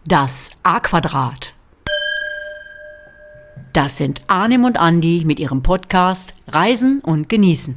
Das A-Quadrat. Das sind Arnim und Andi mit ihrem Podcast Reisen und Genießen.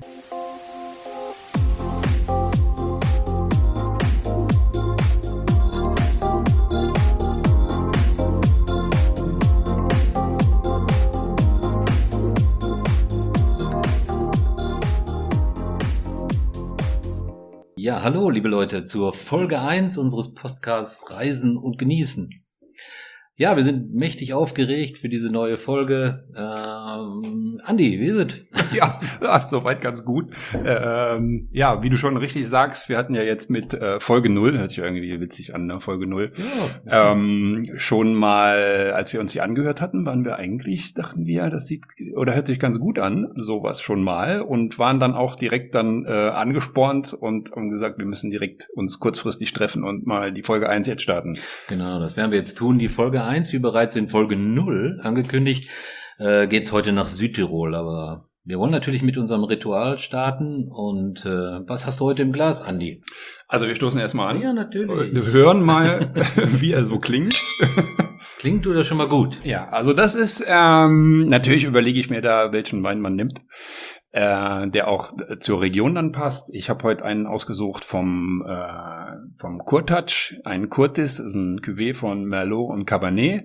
Ja, hallo liebe Leute zur Folge 1 unseres Podcasts Reisen und Genießen. Ja, wir sind mächtig aufgeregt für diese neue Folge. Andi, wie ist es? Ja, soweit ganz gut. Ja, wie du schon richtig sagst, wir hatten ja jetzt mit Folge 0, hört sich irgendwie witzig an, ne? Folge 0. Ja. Schon mal, als wir uns die angehört hatten, dachten wir, das hört sich ganz gut an, sowas schon mal, und waren dann auch direkt angespornt und haben gesagt, wir müssen direkt uns kurzfristig treffen und mal die Folge 1 jetzt starten. Genau, das werden wir jetzt tun. Die Folge 1, wie bereits in Folge 0 angekündigt, geht's heute nach Südtirol, aber wir wollen natürlich mit unserem Ritual starten. Und was hast du heute im Glas, Andi? Also wir stoßen erstmal an. Ja, natürlich. Wir hören mal, wie er so klingt. Klingt oder schon mal gut? Ja, also das ist, natürlich überlege ich mir da, welchen Wein man nimmt, der auch zur Region dann passt. Ich habe heute einen ausgesucht vom Kurtatsch, ein Curtis, ist ein Cuvée von Merlot und Cabernet.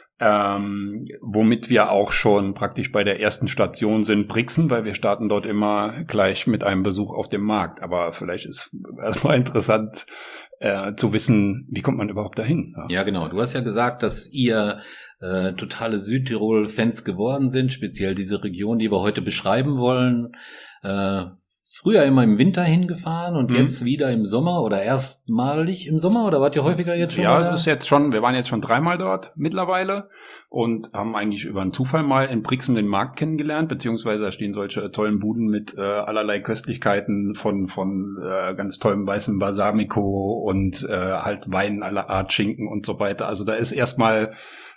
Womit wir auch schon praktisch bei der ersten Station sind, Brixen, weil wir starten dort immer gleich mit einem Besuch auf dem Markt. Aber vielleicht ist erstmal interessant zu wissen, wie kommt man überhaupt dahin? Ja, genau. Du hast ja gesagt, dass ihr totale Südtirol-Fans geworden sind, speziell diese Region, die wir heute beschreiben wollen. Früher immer im Winter hingefahren und jetzt wieder im Sommer oder erstmalig im Sommer, oder wart ihr häufiger jetzt schon? Ja, es ist jetzt schon, wir waren jetzt schon 3-mal dort mittlerweile und haben eigentlich über einen Zufall mal in Brixen den Markt kennengelernt, beziehungsweise da stehen solche tollen Buden mit allerlei Köstlichkeiten von ganz tollem weißem Balsamico und halt Wein aller Art, Schinken und so weiter. Also da ist erstmal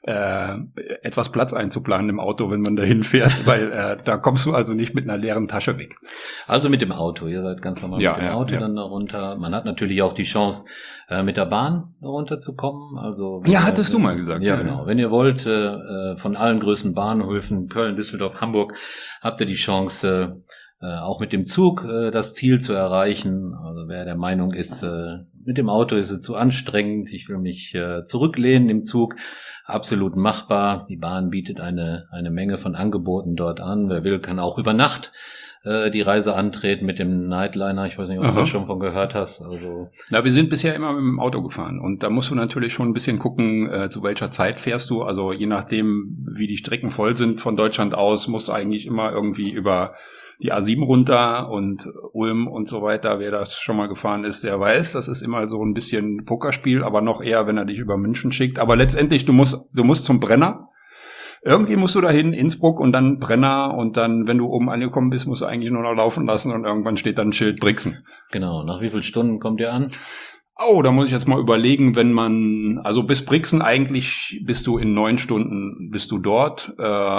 etwas Platz einzuplanen im Auto, wenn man dahin fährt, weil da kommst du also nicht mit einer leeren Tasche weg. Also mit dem Auto, ihr seid ganz normal mit dem Auto dann da runter. Man hat natürlich auch die Chance, mit der Bahn runterzukommen. Also hattest du mal gesagt. Ja, genau. Wenn ihr wollt, von allen größten Bahnhöfen, Köln, Düsseldorf, Hamburg, habt ihr die Chance, auch mit dem Zug das Ziel zu erreichen. Also wer der Meinung ist, mit dem Auto ist es zu anstrengend, ich will mich zurücklehnen im Zug, absolut machbar. Die Bahn bietet eine Menge von Angeboten dort an. Wer will, kann auch über Nacht die Reise antreten mit dem Nightliner. Ich weiß nicht, ob du das schon von gehört hast. Also wir sind bisher immer mit dem Auto gefahren und da musst du natürlich schon ein bisschen gucken, zu welcher Zeit fährst du. Also je nachdem, wie die Strecken voll sind von Deutschland aus, musst du eigentlich immer irgendwie über die A7 runter und Ulm und so weiter. Wer das schon mal gefahren ist, der weiß, das ist immer so ein bisschen Pokerspiel, aber noch eher, wenn er dich über München schickt. Aber letztendlich, du musst zum Brenner. Irgendwie musst du dahin, Innsbruck und dann Brenner, und dann, wenn du oben angekommen bist, musst du eigentlich nur noch laufen lassen und irgendwann steht dann ein Schild Brixen. Genau. Nach wie vielen Stunden kommt ihr an? Da muss ich jetzt mal überlegen, also bis Brixen eigentlich bist du in 9 Stunden bist du dort.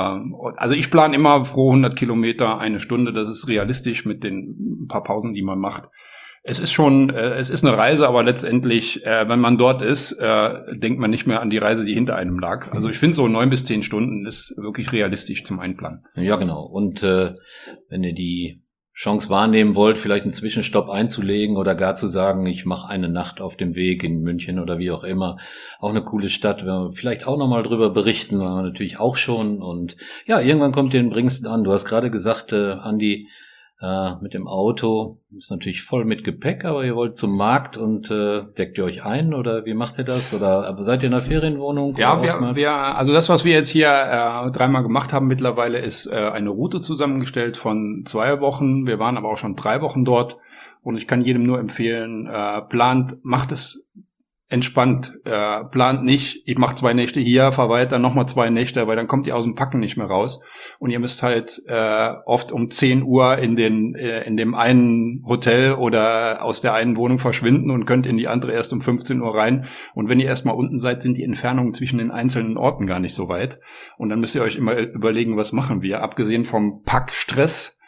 Also ich plane immer pro 100 Kilometer 1 Stunde, das ist realistisch mit den paar Pausen, die man macht. Es ist eine Reise, aber letztendlich, wenn man dort ist, denkt man nicht mehr an die Reise, die hinter einem lag. Also ich finde so 9 bis 10 Stunden ist wirklich realistisch zum Einplanen. Ja, genau. Und wenn ihr die Chance wahrnehmen wollt, vielleicht einen Zwischenstopp einzulegen oder gar zu sagen, ich mache eine Nacht auf dem Weg in München oder wie auch immer. Auch eine coole Stadt, werden wir vielleicht auch nochmal drüber berichten, weil wir natürlich auch schon. Und ja, irgendwann kommt ihr in Brixen an. Du hast gerade gesagt, Andi, mit dem Auto ist natürlich voll mit Gepäck, aber ihr wollt zum Markt und deckt ihr euch ein oder wie macht ihr das? Oder seid ihr in einer Ferienwohnung? Ja, also das, was wir jetzt hier 3-mal gemacht haben mittlerweile, ist eine Route zusammengestellt von 2 Wochen. Wir waren aber auch schon 3 Wochen dort und ich kann jedem nur empfehlen, macht es entspannt, plant nicht, ich mache 2 Nächte hier, fahr weiter, nochmal 2 Nächte, weil dann kommt ihr aus dem Packen nicht mehr raus und ihr müsst halt oft um 10 Uhr in dem einen Hotel oder aus der einen Wohnung verschwinden und könnt in die andere erst um 15 Uhr rein, und wenn ihr erstmal unten seid, sind die Entfernungen zwischen den einzelnen Orten gar nicht so weit und dann müsst ihr euch immer überlegen, was machen wir, abgesehen vom Packstress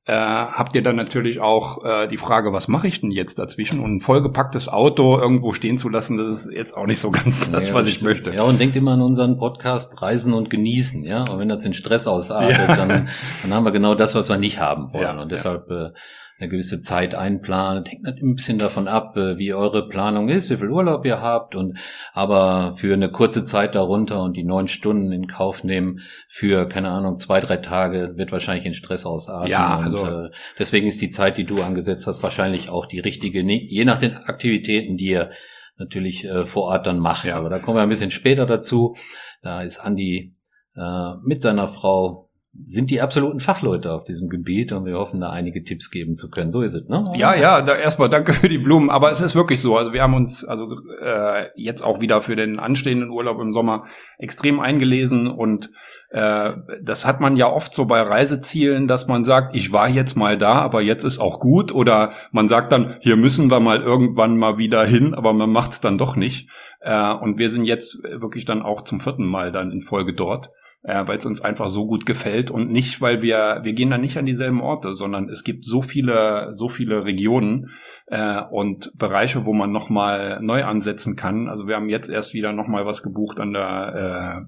habt ihr dann natürlich auch die Frage, was mache ich denn jetzt dazwischen? Und ein vollgepacktes Auto irgendwo stehen zu lassen, das ist jetzt auch nicht so ganz das, was ich möchte. Ja, und denkt immer an unseren Podcast Reisen und Genießen, ja. Und wenn das in Stress ausartet, dann haben wir genau das, was wir nicht haben wollen. Ja, und deshalb eine gewisse Zeit einplanen. Hängt ein bisschen davon ab, wie eure Planung ist, wie viel Urlaub ihr habt, aber für eine kurze Zeit darunter und die 9 Stunden in Kauf nehmen für, keine Ahnung, 2-3 Tage wird wahrscheinlich in Stress ausarten. Ja, und deswegen ist die Zeit, die du angesetzt hast, wahrscheinlich auch die richtige, je nach den Aktivitäten, die ihr natürlich vor Ort dann macht. Ja. Aber da kommen wir ein bisschen später dazu. Da ist Andi mit seiner Frau sind die absoluten Fachleute auf diesem Gebiet und wir hoffen, da einige Tipps geben zu können. So ist es, ne? Ja, erstmal danke für die Blumen, aber es ist wirklich so. Also wir haben uns jetzt auch wieder für den anstehenden Urlaub im Sommer extrem eingelesen und das hat man ja oft so bei Reisezielen, dass man sagt, ich war jetzt mal da, aber jetzt ist auch gut, oder man sagt dann, hier müssen wir mal irgendwann mal wieder hin, aber man macht es dann doch nicht. Und wir sind jetzt wirklich dann auch zum 4. Mal dann in Folge dort. Weil es uns einfach so gut gefällt und nicht, weil wir gehen dann nicht an dieselben Orte, sondern es gibt so viele Regionen und Bereiche, wo man nochmal neu ansetzen kann. Also wir haben jetzt erst wieder nochmal was gebucht an der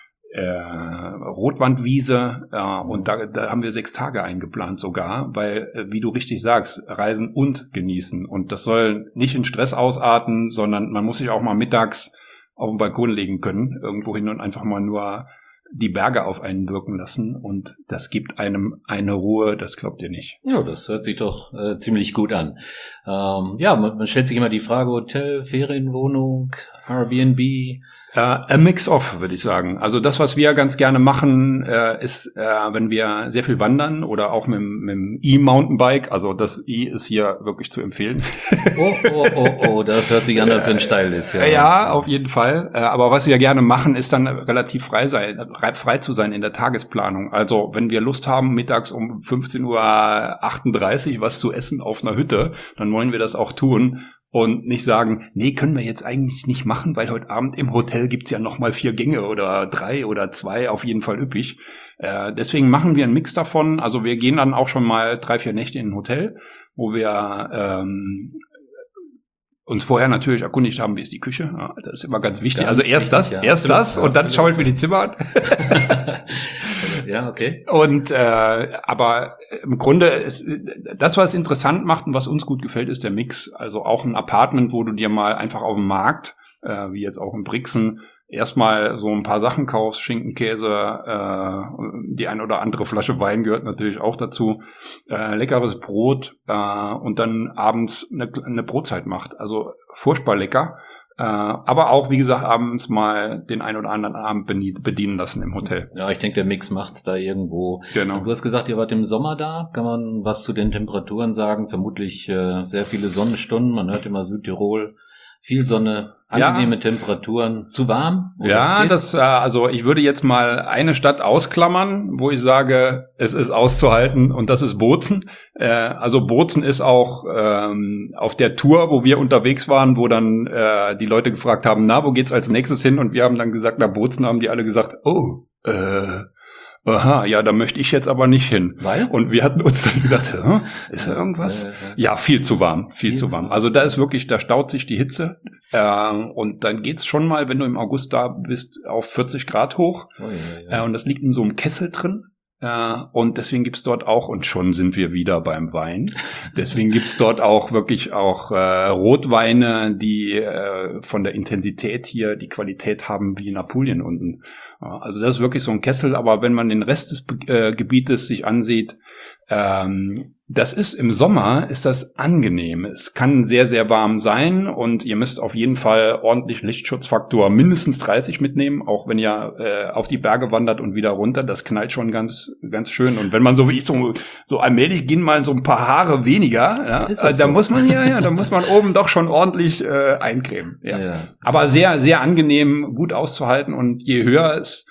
Rotwandwiese und da haben wir 6 Tage eingeplant sogar, weil, wie du richtig sagst, reisen und genießen. Und das soll nicht in Stress ausarten, sondern man muss sich auch mal mittags auf den Balkon legen können, irgendwo hin und einfach mal nur die Berge auf einen wirken lassen und das gibt einem eine Ruhe, das glaubt ihr nicht. Ja, das hört sich doch ziemlich gut an. Man stellt sich immer die Frage, Hotel, Ferienwohnung, Airbnb. A mix of, würde ich sagen. Also das, was wir ganz gerne machen, ist, wenn wir sehr viel wandern oder auch mit dem E-Mountainbike, also das E ist hier wirklich zu empfehlen. Oh, das hört sich an, als wenn es steil ist. Ja, auf jeden Fall. Aber was wir gerne machen, ist dann relativ frei zu sein in der Tagesplanung. Also wenn wir Lust haben, mittags um 15:38 Uhr was zu essen auf einer Hütte, dann wollen wir das auch tun. Und nicht sagen, nee, können wir jetzt eigentlich nicht machen, weil heute Abend im Hotel gibt's ja noch mal 4 Gänge oder 3 oder 2, auf jeden Fall üppig. Deswegen machen wir einen Mix davon. Also wir gehen dann auch schon mal 3-4 Nächte in ein Hotel, wo wir uns vorher natürlich erkundigt haben, wie ist die Küche. Ja, das ist immer ganz wichtig. Also erst das und dann schauen wir die Zimmer an. Ja, okay. Und aber im Grunde ist das, was interessant macht und was uns gut gefällt, ist der Mix. Also auch ein Apartment, wo du dir mal einfach auf dem Markt, wie jetzt auch in Brixen, erstmal so ein paar Sachen kaufst, Schinken, Käse, die ein oder andere Flasche Wein gehört natürlich auch dazu, leckeres Brot und dann abends eine Brotzeit macht. Also furchtbar lecker. Aber auch, wie gesagt, abends mal den ein oder anderen Abend bedienen lassen im Hotel. Ja, ich denke, der Mix macht's da irgendwo. Genau. Du hast gesagt, ihr wart im Sommer da. Kann man was zu den Temperaturen sagen? Vermutlich sehr viele Sonnenstunden. Man hört immer Südtirol. Viel Sonne, angenehme Temperaturen. Zu warm? Ja, also ich würde jetzt mal eine Stadt ausklammern, wo ich sage, es ist auszuhalten, und das ist Bozen. Also Bozen ist auch auf der Tour, wo wir unterwegs waren, wo dann die Leute gefragt haben, wo geht's als nächstes hin? Und wir haben dann gesagt, Bozen, haben die alle gesagt, aha, ja, da möchte ich jetzt aber nicht hin. Weil? Und wir hatten uns dann gedacht, ist da irgendwas? Ja, viel zu warm, viel zu warm. Also da ist wirklich, da staut sich die Hitze. Und dann geht's schon mal, wenn du im August da bist, auf 40 Grad hoch. Und das liegt in so einem Kessel drin. Und deswegen gibt's dort auch, und schon sind wir wieder beim Wein, deswegen gibt's dort auch wirklich auch Rotweine, die von der Intensität hier die Qualität haben wie in Apulien unten. Also das ist wirklich so ein Kessel, aber wenn man den Rest des Gebietes sich ansieht, das ist im Sommer, ist das angenehm. Es kann sehr, sehr warm sein und ihr müsst auf jeden Fall ordentlich Lichtschutzfaktor mindestens 30 mitnehmen, auch wenn ihr auf die Berge wandert und wieder runter. Das knallt schon ganz, ganz schön. Und wenn man so wie ich so allmählich gehen mal so ein paar Haare weniger, da muss man oben doch schon ordentlich eincremen. Ja. Aber sehr, sehr angenehm, gut auszuhalten, und je höher es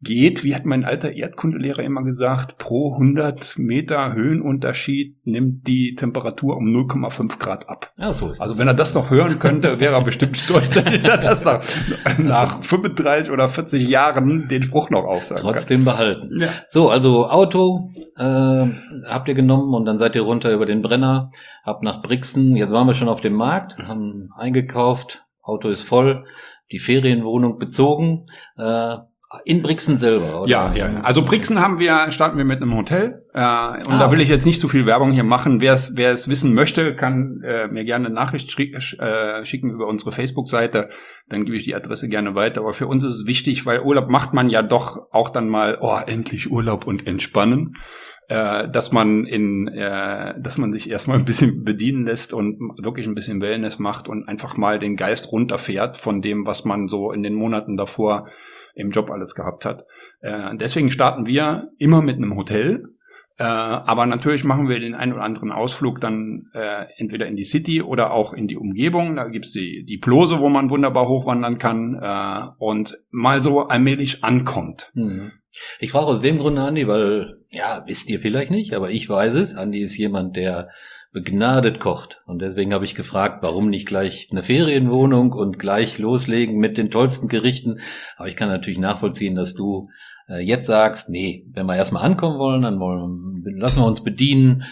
geht, wie hat mein alter Erdkundelehrer immer gesagt, pro 100 Meter Höhenunterschied nimmt die Temperatur um 0,5 Grad ab. Ja, so ist das. Also wenn er das noch hören könnte, wäre er bestimmt stolz, dass er das nach 35 oder 40 Jahren den Spruch noch aufsagen kann. Trotzdem behalten. Ja. So, also Auto habt ihr genommen und dann seid ihr runter über den Brenner, habt nach Brixen, jetzt waren wir schon auf dem Markt, haben eingekauft, Auto ist voll, die Ferienwohnung bezogen, in Brixen selber, oder? Ja. Also Brixen starten wir mit einem Hotel. Und da will ich jetzt nicht zu viel Werbung hier machen. Wer es wissen möchte, kann mir gerne eine Nachricht schicken über unsere Facebook-Seite. Dann gebe ich die Adresse gerne weiter. Aber für uns ist es wichtig, weil Urlaub macht man ja doch auch dann mal, endlich Urlaub und entspannen. Dass man sich erstmal ein bisschen bedienen lässt und wirklich ein bisschen Wellness macht und einfach mal den Geist runterfährt von dem, was man so in den Monaten davor im Job alles gehabt hat. Deswegen starten wir immer mit einem Hotel, aber natürlich machen wir den einen oder anderen Ausflug dann entweder in die City oder auch in die Umgebung. Da gibt's die Plose, wo man wunderbar hochwandern kann und mal so allmählich ankommt. Ich frage aus dem Grunde, Andi, weil, wisst ihr vielleicht nicht, aber ich weiß es. Andi ist jemand, der begnadet kocht. Und deswegen habe ich gefragt, warum nicht gleich eine Ferienwohnung und gleich loslegen mit den tollsten Gerichten. Aber ich kann natürlich nachvollziehen, dass du jetzt sagst, nee, wenn wir erstmal ankommen wollen, dann lassen wir uns bedienen,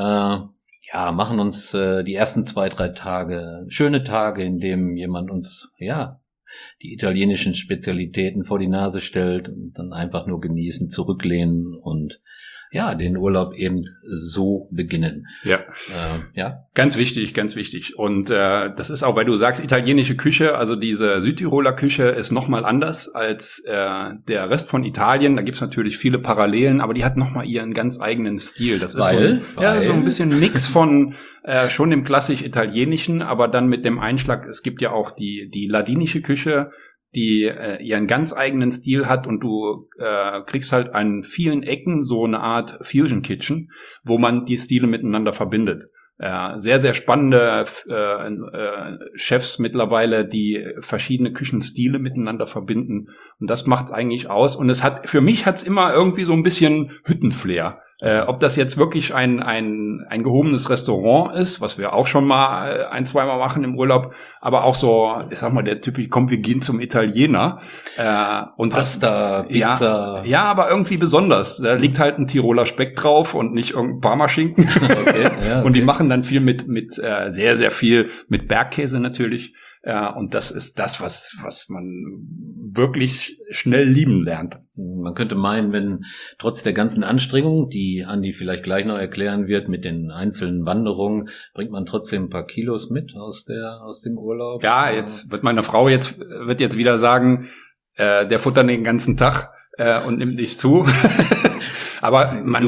machen uns die ersten 2-3 Tage schöne Tage, in dem jemand uns, die italienischen Spezialitäten vor die Nase stellt und dann einfach nur genießen, zurücklehnen und den Urlaub eben so beginnen. Ja. Ganz wichtig. Und das ist auch, weil du sagst, italienische Küche, also diese Südtiroler Küche ist nochmal anders als der Rest von Italien. Da gibt's natürlich viele Parallelen, aber die hat nochmal ihren ganz eigenen Stil. Das ist so ein bisschen Mix von schon dem klassisch italienischen, aber dann mit dem Einschlag, es gibt ja auch die ladinische Küche, die ihren ganz eigenen Stil hat und du kriegst halt an vielen Ecken so eine Art Fusion Kitchen, wo man die Stile miteinander verbindet. Sehr, sehr spannende Chefs mittlerweile, die verschiedene Küchenstile miteinander verbinden und das macht's eigentlich aus und für mich hat's immer irgendwie so ein bisschen Hüttenflair. Ob das jetzt wirklich ein gehobenes Restaurant ist, was wir auch schon mal 1-2 Mal machen im Urlaub, aber auch so, ich sag mal, der Typ, komm, wir gehen zum Italiener. Und Pasta, Pizza. Ja, aber irgendwie besonders. Da liegt halt ein Tiroler Speck drauf und nicht irgendein Parmaschinken. Okay. Und die machen dann viel mit sehr, sehr viel mit Bergkäse natürlich. Und das ist das, was man wirklich schnell lieben lernt. Man könnte meinen, wenn trotz der ganzen Anstrengungen, die Andi vielleicht gleich noch erklären wird, mit den einzelnen Wanderungen, bringt man trotzdem ein paar Kilos mit aus dem Urlaub. Ja, jetzt wird meine Frau wird jetzt wieder sagen, der futtert den ganzen Tag und nimmt nicht zu. Aber man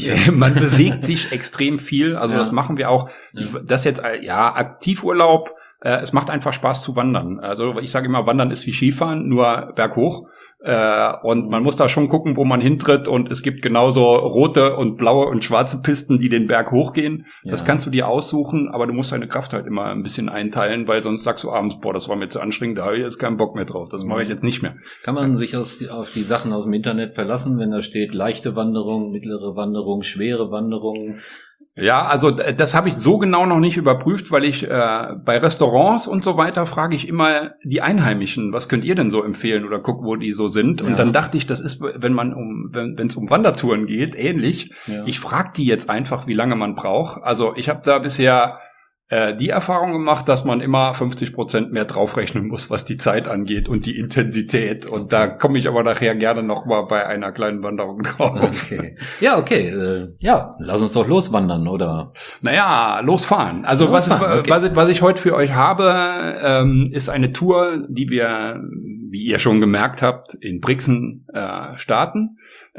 bewegt sich extrem viel. Also das machen wir auch. Das jetzt, Aktivurlaub. Es macht einfach Spaß zu wandern. Also ich sage immer, Wandern ist wie Skifahren, nur berghoch. Und man muss da schon gucken, wo man hintritt. Und es gibt genauso rote und blaue und schwarze Pisten, die den Berg hochgehen. Das kannst du dir aussuchen, aber du musst deine Kraft halt immer ein bisschen einteilen, weil sonst sagst du abends, das war mir zu anstrengend, da habe ich jetzt keinen Bock mehr drauf. Das mache ich jetzt nicht mehr. Kann man sich auf die Sachen aus dem Internet verlassen, wenn da steht leichte Wanderung, mittlere Wanderung, schwere Wanderung? Ja, also das habe ich so genau noch nicht überprüft, weil ich bei Restaurants und so weiter frage ich immer die Einheimischen, was könnt ihr denn so empfehlen oder guck, wo die so sind. Und dann dachte ich, das ist, wenn es um Wandertouren geht, ähnlich. Ja. Ich frage die jetzt einfach, wie lange man braucht. Also ich habe da bisher die Erfahrung gemacht, dass man immer 50% mehr draufrechnen muss, was die Zeit angeht und die Intensität. Und da komme ich aber nachher gerne noch mal bei einer kleinen Wanderung drauf. Okay. Ja, okay. Lass uns doch loswandern, oder? Naja, losfahren. Also was ich heute für euch habe, ist eine Tour, die wir, wie ihr schon gemerkt habt, in Brixen starten.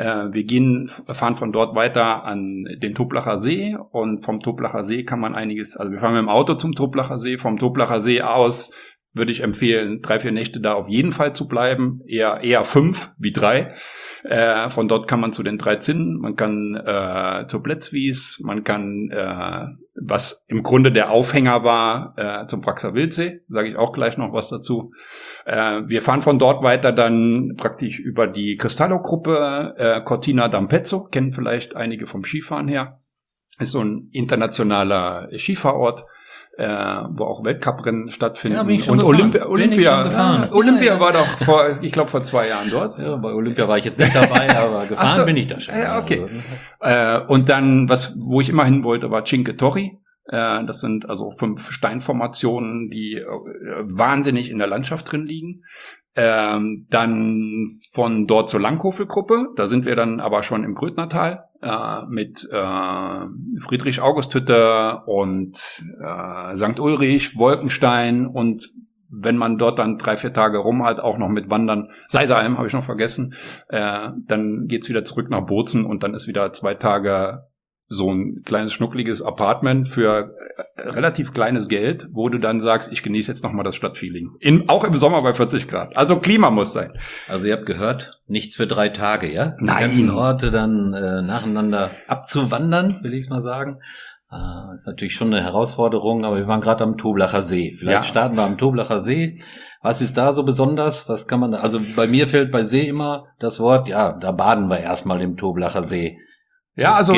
Wir fahren von dort weiter an den Toblacher See und vom Toblacher See kann man wir fahren mit dem Auto zum Toblacher See, vom Toblacher See aus würde ich empfehlen, 3-4 Nächte da auf jeden Fall zu bleiben. Eher 5 wie 3. Von dort kann man zu den 3 Zinnen, man kann zur Plätzwies, man kann, was im Grunde der Aufhänger war, zum Praxer Wildsee, sage ich auch gleich noch was dazu. Wir fahren von dort weiter dann praktisch über die Cristallo-Gruppe, Cortina d'Ampezzo, kennen vielleicht einige vom Skifahren her. Ist so ein internationaler Skifahrort, wo auch Weltcuprennen stattfinden. Ja, bin ich schon und gefahren. Olympia war doch vor 2 Jahren dort. Ja, bei Olympia war ich jetzt nicht dabei, aber gefahren bin ich da schon. Ja, okay. Und dann, wo ich immer hin wollte, war Cinque Torri. Das sind also 5 Steinformationen, die wahnsinnig in der Landschaft drin liegen. Dann von dort zur Langkofel-Gruppe. Da sind wir dann aber schon im Grödnertal mit Friedrich-August-Hütte und St. Ulrich, Wolkenstein und wenn man dort dann 3-4 Tage rum hat, auch noch mit Wandern. Seiseralm habe ich noch vergessen. Dann geht's wieder zurück nach Bozen und dann ist wieder 2 Tage so ein kleines schnuckliges Apartment für relativ kleines Geld, wo du dann sagst, ich genieße jetzt nochmal das Stadtfeeling. Auch im Sommer bei 40 Grad. Also Klima muss sein. Also ihr habt gehört, nichts für 3 Tage, ja? Nein. Die ganzen Orte dann nacheinander abzuwandern, will ich mal sagen. Das ist natürlich schon eine Herausforderung, aber wir waren gerade am Toblacher See. Vielleicht starten wir am Toblacher See. Was ist da so besonders? Was kann man da? Also bei mir fällt bei See immer das Wort, ja, da baden wir erstmal im Toblacher See. Ja, also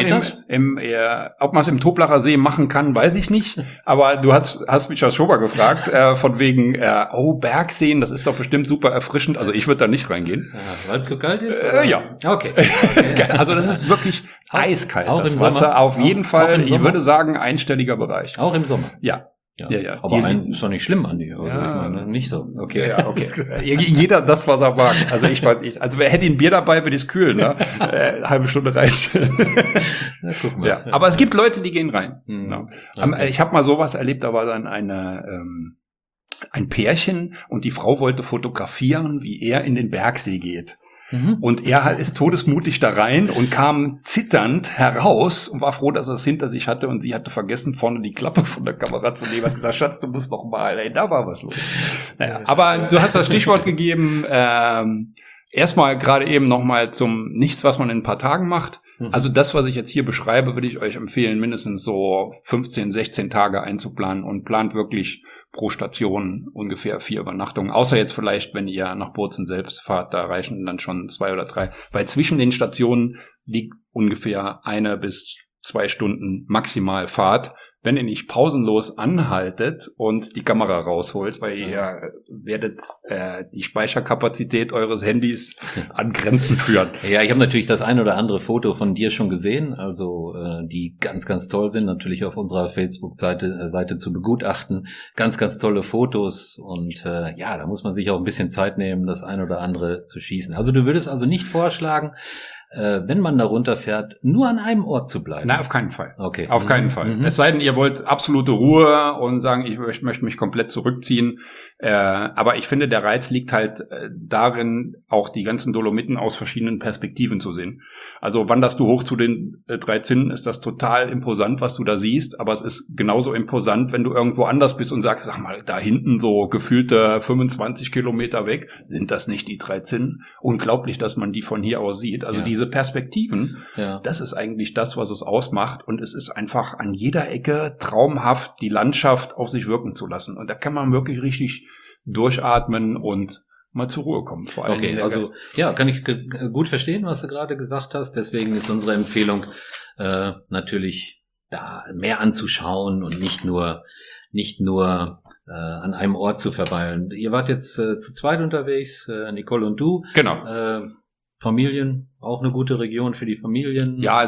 ob man es im Toblacher See machen kann, weiß ich nicht. Aber du hast mich ja schon mal gefragt, von wegen, Bergseen, das ist doch bestimmt super erfrischend. Also ich würde da nicht reingehen. Ja, weil es so kalt ist? Ja. Okay. Also das ist wirklich eiskalt, auch das im Wasser. Sommer? Auf jeden Auch Fall, im ich Sommer? würde sagen, einstelliger Bereich. Auch im Sommer? Ja. Ja. Ja. Aber ist doch nicht schlimm, Andi. Also Ja. ich meine, nicht so. Okay. Ja, okay. Jeder das, was er mag. Also ich weiß nicht. Also wer hätte ein Bier dabei, würde ich es kühlen, ne? Halbe Stunde reicht. Na, guck mal. Ja. Aber es gibt Leute, die gehen rein. Mhm. Ja. Okay. Ich habe mal sowas erlebt, da war dann ein Pärchen und die Frau wollte fotografieren, wie er in den Bergsee geht. Mhm. Und er ist todesmutig da rein und kam zitternd heraus und war froh, dass er es hinter sich hatte und sie hatte vergessen, vorne die Klappe von der Kamera zu nehmen. Hat gesagt, Schatz, du musst noch mal. Ey, da war was los. Naja, aber du hast das Stichwort gegeben, erstmal gerade eben noch mal zum Nichts, was man in ein paar Tagen macht. Also das, was ich jetzt hier beschreibe, würde ich euch empfehlen, mindestens so 15, 16 Tage einzuplanen und plant wirklich pro Station ungefähr 4 Übernachtungen. Außer jetzt vielleicht, wenn ihr nach Bozen selbst fahrt, da reichen dann schon 2 oder 3. Weil zwischen den Stationen liegt ungefähr 1 bis 2 Stunden maximal Fahrt. Wenn ihr nicht pausenlos anhaltet und die Kamera rausholt, weil ihr werdet die Speicherkapazität eures Handys an Grenzen führen. Ja, ich habe natürlich das ein oder andere Foto von dir schon gesehen, also die ganz, ganz toll sind, natürlich auf unserer Facebook-Seite zu begutachten. Ganz, ganz tolle Fotos und ja, da muss man sich auch ein bisschen Zeit nehmen, das ein oder andere zu schießen. Also du würdest also nicht vorschlagen, wenn man da runterfährt, nur an einem Ort zu bleiben? Nein, auf keinen Fall. Okay. Auf keinen Fall. Es sei denn, ihr wollt absolute Ruhe und sagen, ich möchte mich komplett zurückziehen. Aber ich finde, der Reiz liegt halt darin, auch die ganzen Dolomiten aus verschiedenen Perspektiven zu sehen. Also wanderst du hoch zu den 3 Zinnen, ist das total imposant, was du da siehst. Aber es ist genauso imposant, wenn du irgendwo anders bist und sagst, sag mal, da hinten so gefühlte 25 Kilometer weg, sind das nicht die 3 Zinnen? Unglaublich, dass man die von hier aus sieht. Also diese Perspektiven, das ist eigentlich das, was es ausmacht. Und es ist einfach an jeder Ecke traumhaft, die Landschaft auf sich wirken zu lassen. Und da kann man wirklich richtig durchatmen und mal zur Ruhe kommen. Vor allem okay, also ja, kann ich gut verstehen, was du gerade gesagt hast. Deswegen ist unsere Empfehlung natürlich da mehr anzuschauen und nicht nur an einem Ort zu verweilen. Ihr wart jetzt zu zweit unterwegs, Nicole und du. Genau. Familien, auch eine gute Region für die Familien. Ja,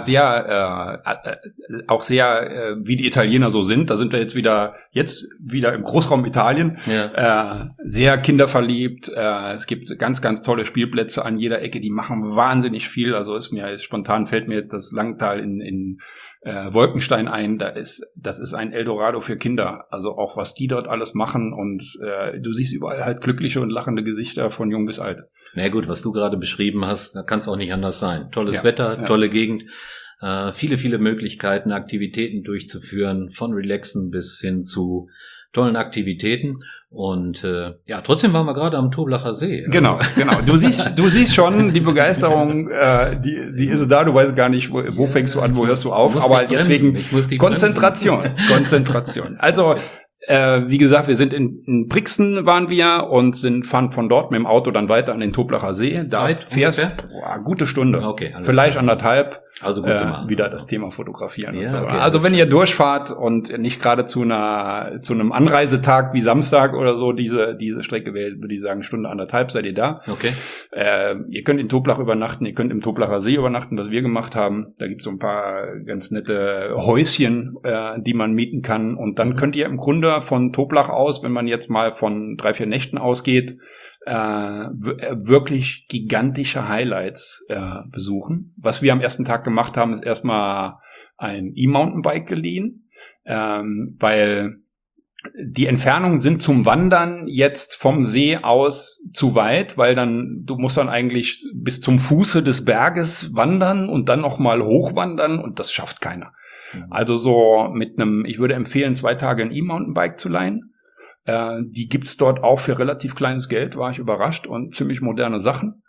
auch sehr, wie die Italiener so sind. Da sind wir jetzt wieder im Großraum Italien. Ja. Sehr kinderverliebt. Es gibt ganz, ganz tolle Spielplätze an jeder Ecke. Die machen wahnsinnig viel. Also spontan fällt mir jetzt das Langtal in Wolkenstein ein, das ist ein Eldorado für Kinder, also auch was die dort alles machen und du siehst überall halt glückliche und lachende Gesichter von jung bis alt. Na gut, was du gerade beschrieben hast, da kann es auch nicht anders sein. Tolles Wetter, tolle Gegend, viele, viele Möglichkeiten, Aktivitäten durchzuführen, von Relaxen bis hin zu tollen Aktivitäten. Und trotzdem waren wir gerade am Toblacher See. Genau. Du siehst schon, die Begeisterung, die ist da, du weißt gar nicht, wo fängst du an, wo hörst du auf, aber deswegen Konzentration. Also, wie gesagt, wir sind in Brixen waren wir und fahren von dort mit dem Auto dann weiter an den Toblacher See. Da fährst gute Stunde. Okay, vielleicht anderthalb. Also gut zu machen. Wieder das Thema Fotografieren und so. Okay, also wenn ihr durchfahrt und nicht gerade zu einem Anreisetag wie Samstag oder so diese Strecke wählt, würde ich sagen, Stunde anderthalb seid ihr da. Okay. Ihr könnt in Toblach übernachten, ihr könnt im Toblacher See übernachten, was wir gemacht haben. Da gibt's so ein paar ganz nette Häuschen, die man mieten kann. Und dann könnt ihr im Grunde von Toblach aus, wenn man jetzt mal von 3-4 Nächten ausgeht, wirklich gigantische Highlights besuchen. Was wir am ersten Tag gemacht haben, ist erstmal ein E-Mountainbike geliehen, weil die Entfernungen sind zum Wandern jetzt vom See aus zu weit, weil du musst dann eigentlich bis zum Fuße des Berges wandern und dann nochmal hochwandern und das schafft keiner. Also so ich würde empfehlen, 2 Tage ein E-Mountainbike zu leihen. Die gibt's dort auch für relativ kleines Geld, war ich überrascht, und ziemlich moderne Sachen.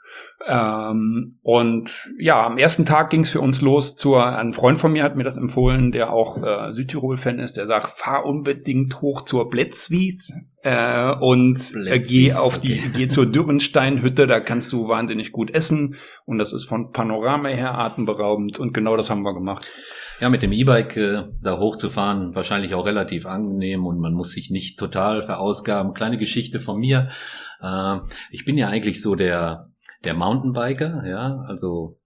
Und ja, am ersten Tag ging's für uns los ein Freund von mir hat mir das empfohlen, der auch Südtirol-Fan ist, der sagt, fahr unbedingt hoch zur Bletzwies und geh zur Dürrensteinhütte, da kannst du wahnsinnig gut essen und das ist von Panorama her atemberaubend und genau das haben wir gemacht. Ja, mit dem E-Bike da hochzufahren, wahrscheinlich auch relativ angenehm und man muss sich nicht total verausgaben. Kleine Geschichte von mir. Ich bin ja eigentlich so der Mountainbiker, ja, also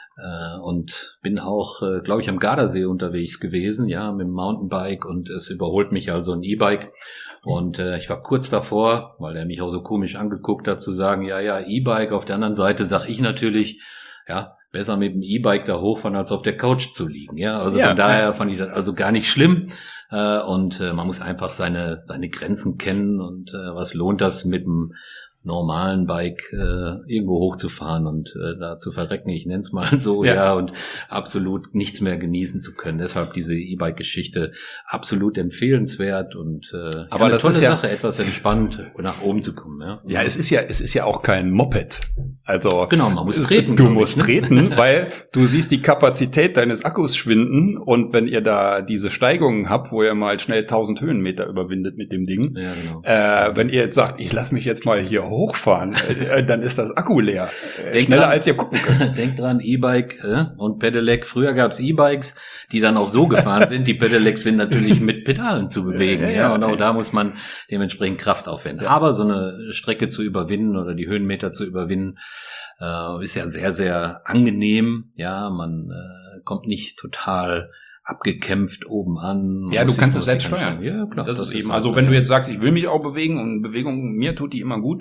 und bin auch, glaube ich, am Gardasee unterwegs gewesen, ja, mit dem Mountainbike und es überholt mich also ein E-Bike. Und ich war kurz davor, weil er mich auch so komisch angeguckt hat, zu sagen, ja, E-Bike. Auf der anderen Seite sag ich natürlich, ja, besser mit dem E-Bike da hochfahren, als auf der Couch zu liegen. Ja, also von daher fand ich das also gar nicht schlimm. Und man muss einfach seine Grenzen kennen und was lohnt das mit dem normalen Bike irgendwo hochzufahren und da zu verrecken, ich nenne es mal so, ja, und absolut nichts mehr genießen zu können. Deshalb diese E-Bike-Geschichte absolut empfehlenswert und aber eine das tolle ist Sache, etwas entspannt nach oben zu kommen. Ja, ja, es ist ja auch kein Moped. Also genau, man muss treten. Du musst treten, weil du siehst die Kapazität deines Akkus schwinden und wenn ihr da diese Steigungen habt, wo ihr mal schnell 1000 Höhenmeter überwindet mit dem Ding, ja, genau. Wenn ihr jetzt sagt, ich lass mich jetzt mal hier hochfahren, dann ist das Akku leer. Schneller dran, als ihr gucken könnt. Denkt dran, E-Bike und Pedelec. Früher gab's E-Bikes, die dann auch so gefahren sind. Die Pedelecs sind natürlich mit Pedalen zu bewegen. Ja, und auch da muss man dementsprechend Kraft aufwenden. Ja. Aber so eine Strecke zu überwinden oder die Höhenmeter zu überwinden, ist ja sehr, sehr angenehm. Ja, man kommt nicht total abgekämpft oben an. Ja, du kannst es selbst steuern. Ja, klar. Das ist eben. Also wenn du jetzt sagst, ich will mich auch bewegen und Bewegung, mir tut die immer gut,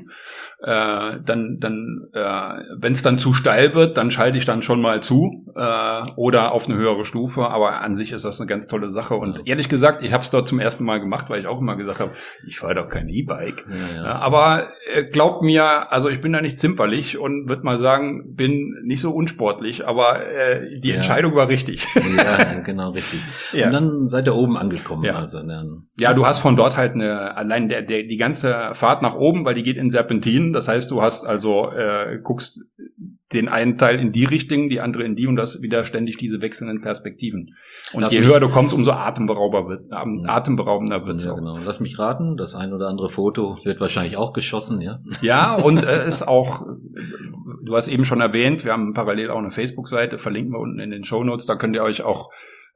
dann wenn es dann zu steil wird, dann schalte ich dann schon mal zu oder auf eine höhere Stufe. Aber an sich ist das eine ganz tolle Sache. Und ehrlich gesagt, ich habe es dort zum ersten Mal gemacht, weil ich auch immer gesagt habe, ich fahre doch kein E-Bike. Ja. Aber glaubt mir, also ich bin da nicht zimperlich und würde mal sagen, bin nicht so unsportlich, aber die Entscheidung war richtig. Ja, genau. Richtig. Ja. Und dann seid ihr oben angekommen. Ja. Also dann, ja, du hast von dort halt allein die ganze Fahrt nach oben, weil die geht in Serpentinen. Das heißt, du hast also, guckst den einen Teil in die Richtung, die andere in die und das wieder ständig diese wechselnden Perspektiven. Und je höher du kommst, umso atemberaubender wird's. Ja, genau. Lass mich raten, das ein oder andere Foto wird wahrscheinlich auch geschossen, ja? Ja, und ist auch, du hast eben schon erwähnt, wir haben parallel auch eine Facebook-Seite, verlinken wir unten in den Shownotes, da könnt ihr euch auch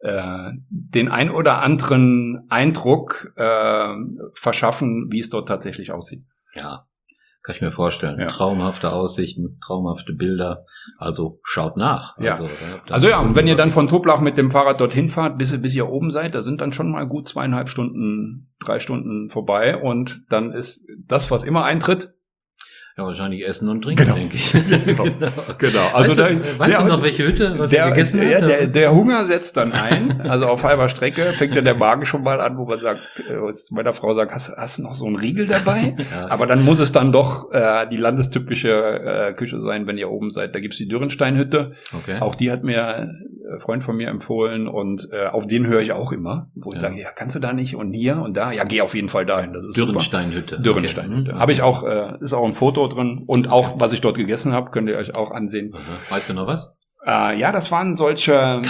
den ein oder anderen Eindruck verschaffen, wie es dort tatsächlich aussieht. Ja, kann ich mir vorstellen. Ja. Traumhafte Aussichten, traumhafte Bilder. Also schaut nach. Ja. Also ja, und wenn ihr dann von Toblach mit dem Fahrrad dorthin fahrt, bis ihr oben seid, da sind dann schon mal gut 2,5 Stunden, 3 Stunden vorbei und dann ist das, was immer eintritt, ja, wahrscheinlich Essen und Trinken, denke ich. Genau. Also weißt du noch, welche Hütte, was ihr gegessen habt? Der Hunger setzt dann ein. Also auf halber Strecke fängt ja der Magen schon mal an, wo man sagt, meiner Frau sagt, hast du noch so einen Riegel dabei? Ja, aber dann muss es dann doch die landestypische Küche sein, wenn ihr oben seid. Da gibt's die Dürrensteinhütte. Okay. Auch die hat mir Freund von mir empfohlen und auf den höre ich auch immer, wo ich sage, ja, kannst du da nicht und hier und da? Ja, geh auf jeden Fall dahin. Das ist Dürrensteinhütte. Dürrensteinhütte. Habe ich auch, ist auch ein Foto drin und auch, was ich dort gegessen habe, könnt ihr euch auch ansehen. Weißt du noch was? Ja, das waren solche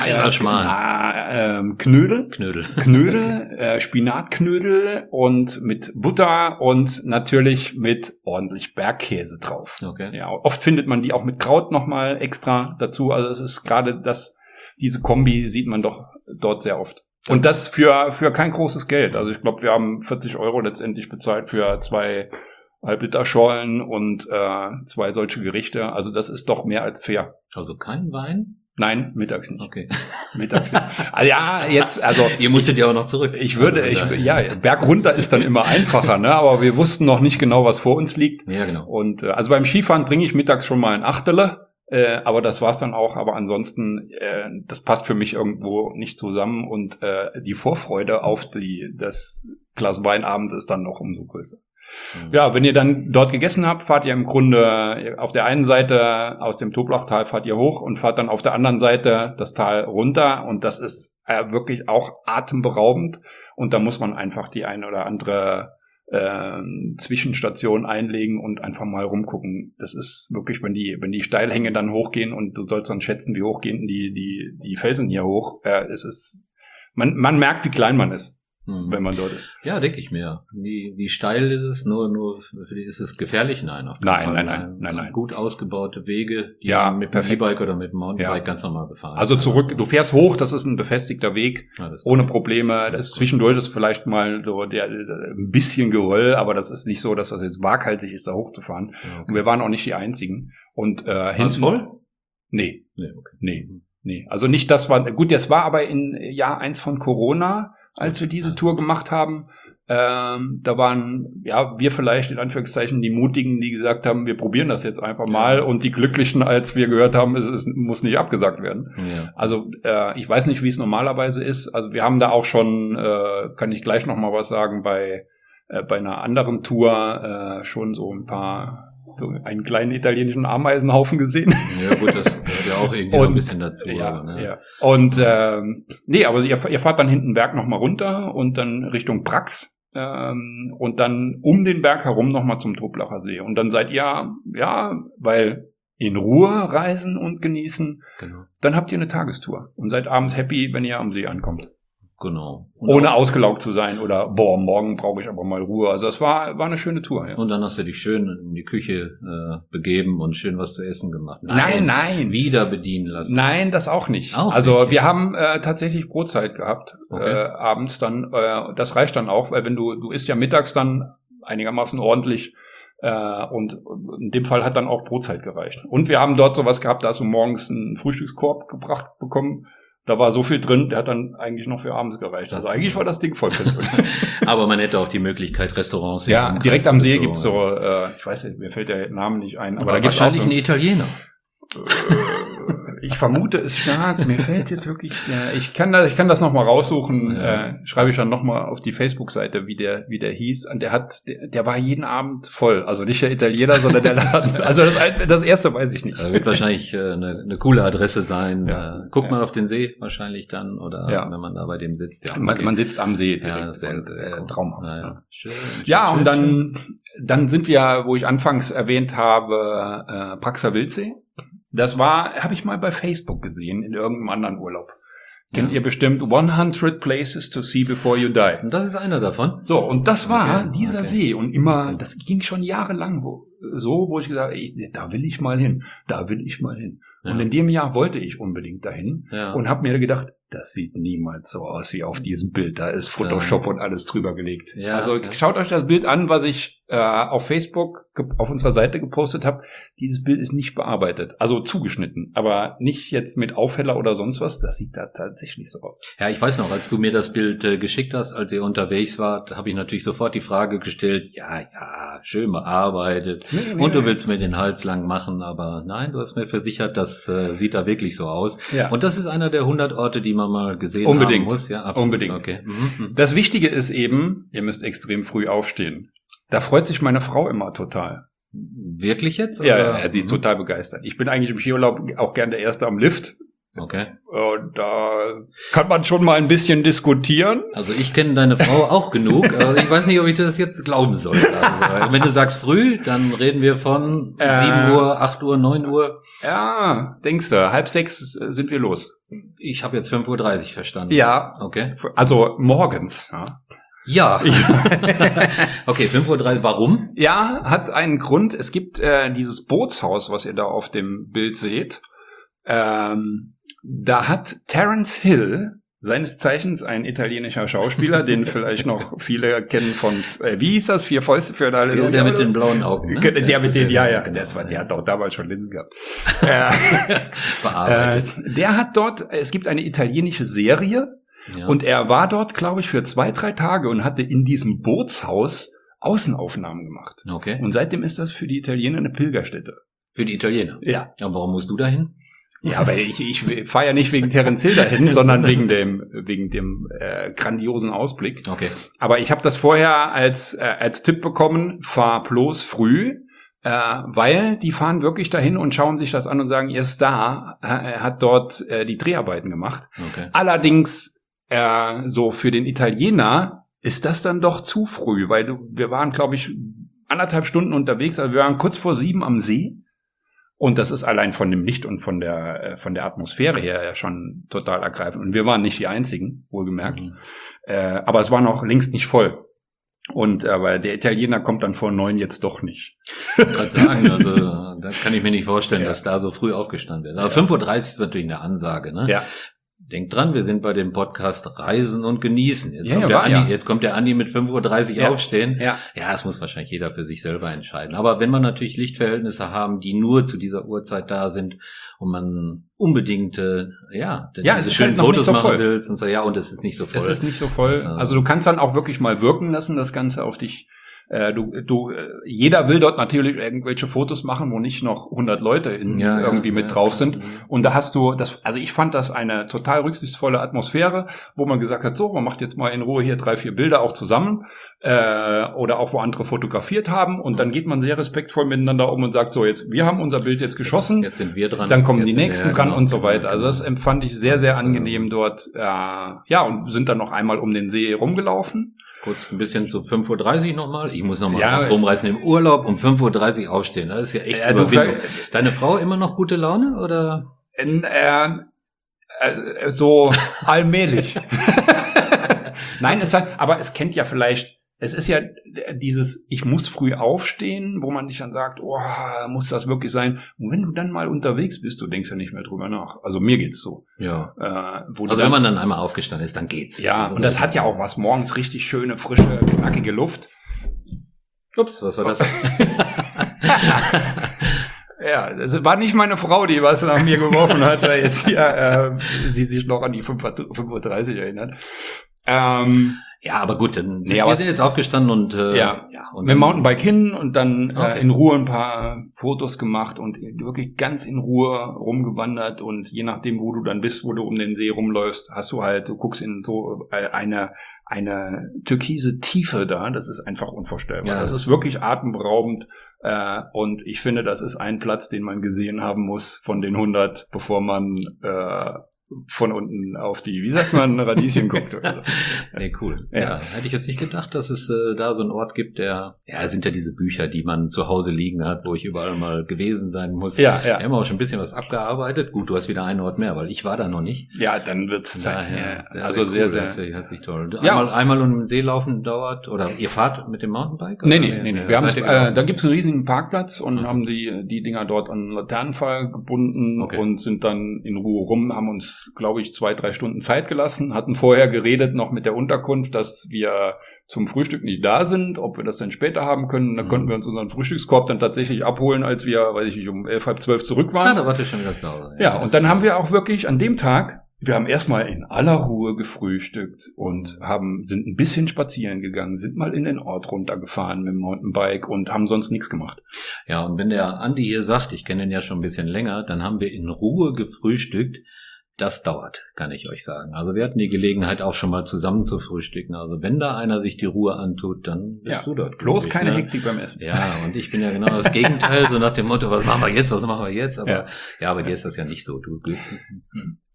Knödel, Spinatknödel und mit Butter und natürlich mit ordentlich Bergkäse drauf. Okay. Ja, oft findet man die auch mit Kraut nochmal extra dazu. Also es ist gerade diese Kombi sieht man doch dort sehr oft. Und das für kein großes Geld. Also ich glaube, wir haben 40 € letztendlich bezahlt für 2 Halb-Liter Schollen und 2 solche Gerichte. Also das ist doch mehr als fair. Also kein Wein? Nein, mittags nicht. Okay. Mittags nicht. Also ihr musstet ja auch noch zurück. Berg runter ist dann immer einfacher, ne? Aber wir wussten noch nicht genau, was vor uns liegt. Ja, genau. Und also beim Skifahren bringe ich mittags schon mal ein Achterle. Aber das war's dann auch. Aber ansonsten, das passt für mich irgendwo nicht zusammen. Und die Vorfreude auf das Glas Wein abends ist dann noch umso größer. Ja, wenn ihr dann dort gegessen habt, fahrt ihr im Grunde auf der einen Seite aus dem Toblachtal fahrt ihr hoch und fahrt dann auf der anderen Seite das Tal runter und das ist wirklich auch atemberaubend und da muss man einfach die eine oder andere Zwischenstation einlegen und einfach mal rumgucken. Das ist wirklich, wenn die Steilhänge dann hochgehen und du sollst dann schätzen, wie hoch gehen die Felsen hier hoch, man merkt, wie klein man ist. Wenn man dort ist. Ja, denke ich mir. Wie steil ist es? Nur für die ist es gefährlich? Nein. Nein. Gut ausgebaute Wege, die mit dem E-Bike oder mit dem Mountainbike ganz normal befahren. Also zurück, du fährst hoch, das ist ein befestigter Weg, ohne Probleme. Das zwischendurch ist vielleicht mal so ein bisschen Geröll, aber das ist nicht so, dass das jetzt waghalsig ist, da hochzufahren. Okay. Und wir waren auch nicht die Einzigen. Und hinten voll? Nee. Also nicht, das war aber in Jahr 1 von Corona, als wir diese Tour gemacht haben. Da waren, wir vielleicht in Anführungszeichen die Mutigen, die gesagt haben, wir probieren das jetzt einfach mal. Und die Glücklichen, als wir gehört haben, es muss nicht abgesagt werden. Ja. Also ich weiß nicht, wie es normalerweise ist. Also wir haben da auch schon, kann ich gleich noch mal was sagen, bei einer anderen Tour schon so einen kleinen italienischen Ameisenhaufen gesehen. Ja gut, das gehört ja auch irgendwie ein bisschen dazu. Ja. Und aber ihr fahrt dann hinten den Berg nochmal runter und dann Richtung Prax und dann um den Berg herum nochmal zum Toblacher See. Und dann seid ihr, weil in Ruhe reisen und genießen, genau. Dann habt ihr eine Tagestour und seid abends happy, wenn ihr am See ankommt. Genau. Ohne ausgelaugt zu sein oder morgen brauche ich aber mal Ruhe. Also es war eine schöne Tour. Ja. Und dann hast du dich schön in die Küche begeben und schön was zu essen gemacht. Nein. Wieder bedienen lassen. Nein, das auch nicht. Wir haben tatsächlich Brotzeit gehabt abends dann. Das reicht dann auch, weil wenn du isst ja mittags dann einigermaßen ordentlich und in dem Fall hat dann auch Brotzeit gereicht. Und wir haben dort sowas gehabt, da hast du morgens einen Frühstückskorb gebracht bekommen. Da war so viel drin, der hat dann eigentlich noch für abends gereicht. Also eigentlich war das Ding voll. Aber man hätte auch die Möglichkeit, Restaurants... Ja, direkt am See gibt's so, ich weiß nicht, mir fällt der Name nicht ein. Aber da gibt's wahrscheinlich einen Italiener. Ich vermute es stark. Mir fällt jetzt wirklich... Ich kann das noch mal raussuchen. Schreibe ich dann noch mal auf die Facebook-Seite, wie der hieß. Und der war jeden Abend voll. Also nicht der Italiener, sondern der Laden. Also das erste weiß ich nicht. Das wird wahrscheinlich eine coole Adresse sein. Guckt man auf den See wahrscheinlich dann oder wenn man da bei dem sitzt. Ja, okay. Man sitzt am See. Ja, das ist traumhaft. Ja. Schön, und dann sind wir, wo ich anfangs erwähnt habe, Praxer Wildsee. Das habe ich mal bei Facebook gesehen, in irgendeinem anderen Urlaub. Kennt ihr bestimmt 100 Places to See Before You Die. Und das ist einer davon. So, und das war dieser See. Und immer, das ging schon jahrelang wo ich gesagt habe, da will ich mal hin. Ja. Und in dem Jahr wollte ich unbedingt dahin und habe mir gedacht, das sieht niemals so aus wie auf diesem Bild. Da ist Photoshop und alles drüber gelegt. Ja, also schaut euch das Bild an, was ich auf Facebook auf unserer Seite gepostet habe. Dieses Bild ist nicht bearbeitet, also zugeschnitten, aber nicht jetzt mit Aufheller oder sonst was. Das sieht da tatsächlich so aus. Ja, ich weiß noch, als du mir das Bild geschickt hast, als ihr unterwegs wart, habe ich natürlich sofort die Frage gestellt, schön bearbeitet und du willst mir den Hals lang machen, aber nein, du hast mir versichert, das sieht da wirklich so aus. Ja. Und das ist einer der 100 Orte, die man mal gesehen haben muss. Ja, absolut. Unbedingt. Okay. Das Wichtige ist eben, ihr müsst extrem früh aufstehen. Da freut sich meine Frau immer total. Wirklich jetzt? Oder? Ja, sie ist total begeistert. Ich bin eigentlich im Skiurlaub auch gern der Erste am Lift. Okay. Und da kann man schon mal ein bisschen diskutieren. Also ich kenne deine Frau auch genug, also ich weiß nicht, ob ich das jetzt glauben soll. Also, wenn du sagst früh, dann reden wir von 7 Uhr, 8 Uhr, 9 Uhr. Ja, denkst du, 5:30 sind wir los. Ich habe jetzt 5:30 Uhr verstanden. Ja. Okay. Also morgens. Ja. Okay, 5:30 Uhr, warum? Ja, hat einen Grund. Es gibt dieses Bootshaus, was ihr da auf dem Bild seht. Da hat Terence Hill, seines Zeichens ein italienischer Schauspieler, den vielleicht noch viele kennen von, wie hieß das, 4 Fäuste für alle. Ja, der mit den blauen Augen. Ne? Der mit den, ja. Der hat doch damals schon Linsen gehabt. Bearbeitet. Der hat dort, es gibt eine italienische Serie, ja. Und er war dort, glaube ich, für 2-3 Tage und hatte in diesem Bootshaus Außenaufnahmen gemacht. Okay. Und seitdem ist das für die Italiener eine Pilgerstätte. Für die Italiener? Ja. Aber warum musst du dahin? Ja, aber ich fahre ja nicht wegen Terence Hill dahin, sondern wegen dem grandiosen Ausblick. Okay. Aber ich habe das vorher als Tipp bekommen, fahr bloß früh, weil die fahren wirklich dahin und schauen sich das an und sagen, ihr Star hat dort die Dreharbeiten gemacht. Okay. Allerdings so für den Italiener ist das dann doch zu früh, weil wir waren, glaube ich, 1,5 Stunden unterwegs, also wir waren kurz vor 7 am See. Und das ist allein von dem Licht und von der Atmosphäre her ja schon total ergreifend. Und wir waren nicht die Einzigen, wohlgemerkt. Mhm. Aber es war noch längst nicht voll. Und aber der Italiener kommt dann vor 9 jetzt doch nicht. Ich kann gerade sagen, also da kann ich mir nicht vorstellen, dass da so früh aufgestanden wird. Aber 5:30 Uhr ist natürlich eine Ansage, ne? Ja. Denkt dran, wir sind bei dem Podcast Reisen und Genießen. Jetzt kommt der Andi mit 5:30 Uhr aufstehen. Ja, das muss wahrscheinlich jeder für sich selber entscheiden. Aber wenn man natürlich Lichtverhältnisse haben, die nur zu dieser Uhrzeit da sind und man unbedingt diese schönen halt Fotos so machen voll. willst und so, ja, und es ist nicht so voll. Es ist nicht so voll. Also du kannst dann auch wirklich mal wirken lassen, das Ganze auf dich. Jeder will dort natürlich irgendwelche Fotos machen, wo nicht noch 100 Leute irgendwie mit drauf sind. Und da hast du also ich fand das eine total rücksichtsvolle Atmosphäre, wo man gesagt hat, so, man macht jetzt mal in Ruhe hier 3-4 Bilder auch zusammen, oder auch wo andere fotografiert haben. Und dann geht man sehr respektvoll miteinander um und sagt, so, wir haben unser Bild jetzt geschossen. Jetzt sind wir dran. Dann kommen die nächsten dran und so weiter. Also das empfand ich sehr, sehr angenehm dort. Und sind dann noch einmal um den See rumgelaufen. Kurz ein bisschen zu 5:30 Uhr nochmal. Ich muss nochmal rumreißen. Im Urlaub um 5:30 Uhr aufstehen. Das ist ja echt Überwindung. Deine Frau immer noch gute Laune, oder? So allmählich. Nein, aber es kennt ja vielleicht, es ist ja dieses, ich muss früh aufstehen, wo man sich dann sagt, oh, muss das wirklich sein? Und wenn du dann mal unterwegs bist, du denkst ja nicht mehr drüber nach. Also mir geht's so. Ja. Wenn man dann einmal aufgestanden ist, dann geht's. Ja, und das hat ja auch was. Morgens richtig schöne, frische, knackige Luft. Ups, was war das? Ja, das war nicht meine Frau, die was nach mir geworfen hat, weil jetzt hier sie sich noch an die 5:30 Uhr erinnert. Ja, aber gut, dann wir sind jetzt aufgestanden und und mit dem Mountainbike hin und dann in Ruhe ein paar Fotos gemacht und wirklich ganz in Ruhe rumgewandert und je nachdem, wo du dann bist, wo du um den See rumläufst, du guckst in so eine türkise Tiefe da, das ist einfach unvorstellbar. Ja, das ist wirklich atemberaubend und ich finde, das ist ein Platz, den man gesehen haben muss von den 100, bevor man von unten auf die, wie sagt man, Radieschen guckt. Oder so. Nee, cool. Ja, hätte ich jetzt nicht gedacht, dass es da so einen Ort gibt, es sind ja diese Bücher, die man zu Hause liegen hat, wo ich überall mal gewesen sein muss. Wir haben auch schon ein bisschen was abgearbeitet. Gut, du hast wieder einen Ort mehr, weil ich war da noch nicht. Ja, dann wird's Zeit. Sehr, herzlich toll. Einmal um den See laufen dauert, oder ihr fahrt mit dem Mountainbike? Nee. Wir haben da gibt's einen riesigen Parkplatz und haben die Dinger dort an Laternenpfahl gebunden und sind dann in Ruhe rum, haben uns, glaube ich, 2-3 Stunden Zeit gelassen, hatten vorher geredet noch mit der Unterkunft, dass wir zum Frühstück nicht da sind, ob wir das dann später haben können. Dann konnten wir uns unseren Frühstückskorb dann tatsächlich abholen, als wir, um 11, 12 zurück waren. Da warte ich schon wieder zu Hause. Ja, und dann haben wir auch wirklich an dem Tag, wir haben erstmal in aller Ruhe gefrühstückt und sind ein bisschen spazieren gegangen, sind mal in den Ort runtergefahren mit dem Mountainbike und haben sonst nichts gemacht. Ja, und wenn der Andi hier sagt, ich kenne ihn ja schon ein bisschen länger, dann haben wir in Ruhe gefrühstückt. Das dauert, kann ich euch sagen. Also wir hatten die Gelegenheit auch schon mal zusammen zu frühstücken. Also wenn da einer sich die Ruhe antut, dann bist du dort. Bloß keine Hektik beim Essen. Ja, und ich bin ja genau das Gegenteil, so nach dem Motto, was machen wir jetzt? Aber bei dir ist das ja nicht so. Du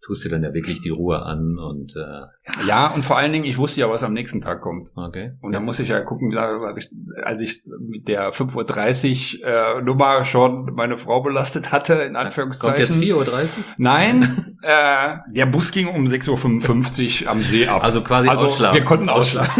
tust dir dann ja wirklich die Ruhe an und Ja, und vor allen Dingen, ich wusste ja, was am nächsten Tag kommt. okay. Und dann muss ich ja gucken, als ich mit der 5:30 Uhr Nummer schon meine Frau belastet hatte, in Anführungszeichen. Kommt jetzt 4:30 Uhr? Nein, der Bus ging um 6:55 Uhr am See ab. Also quasi ausschlafen. Wir konnten ausschlafen.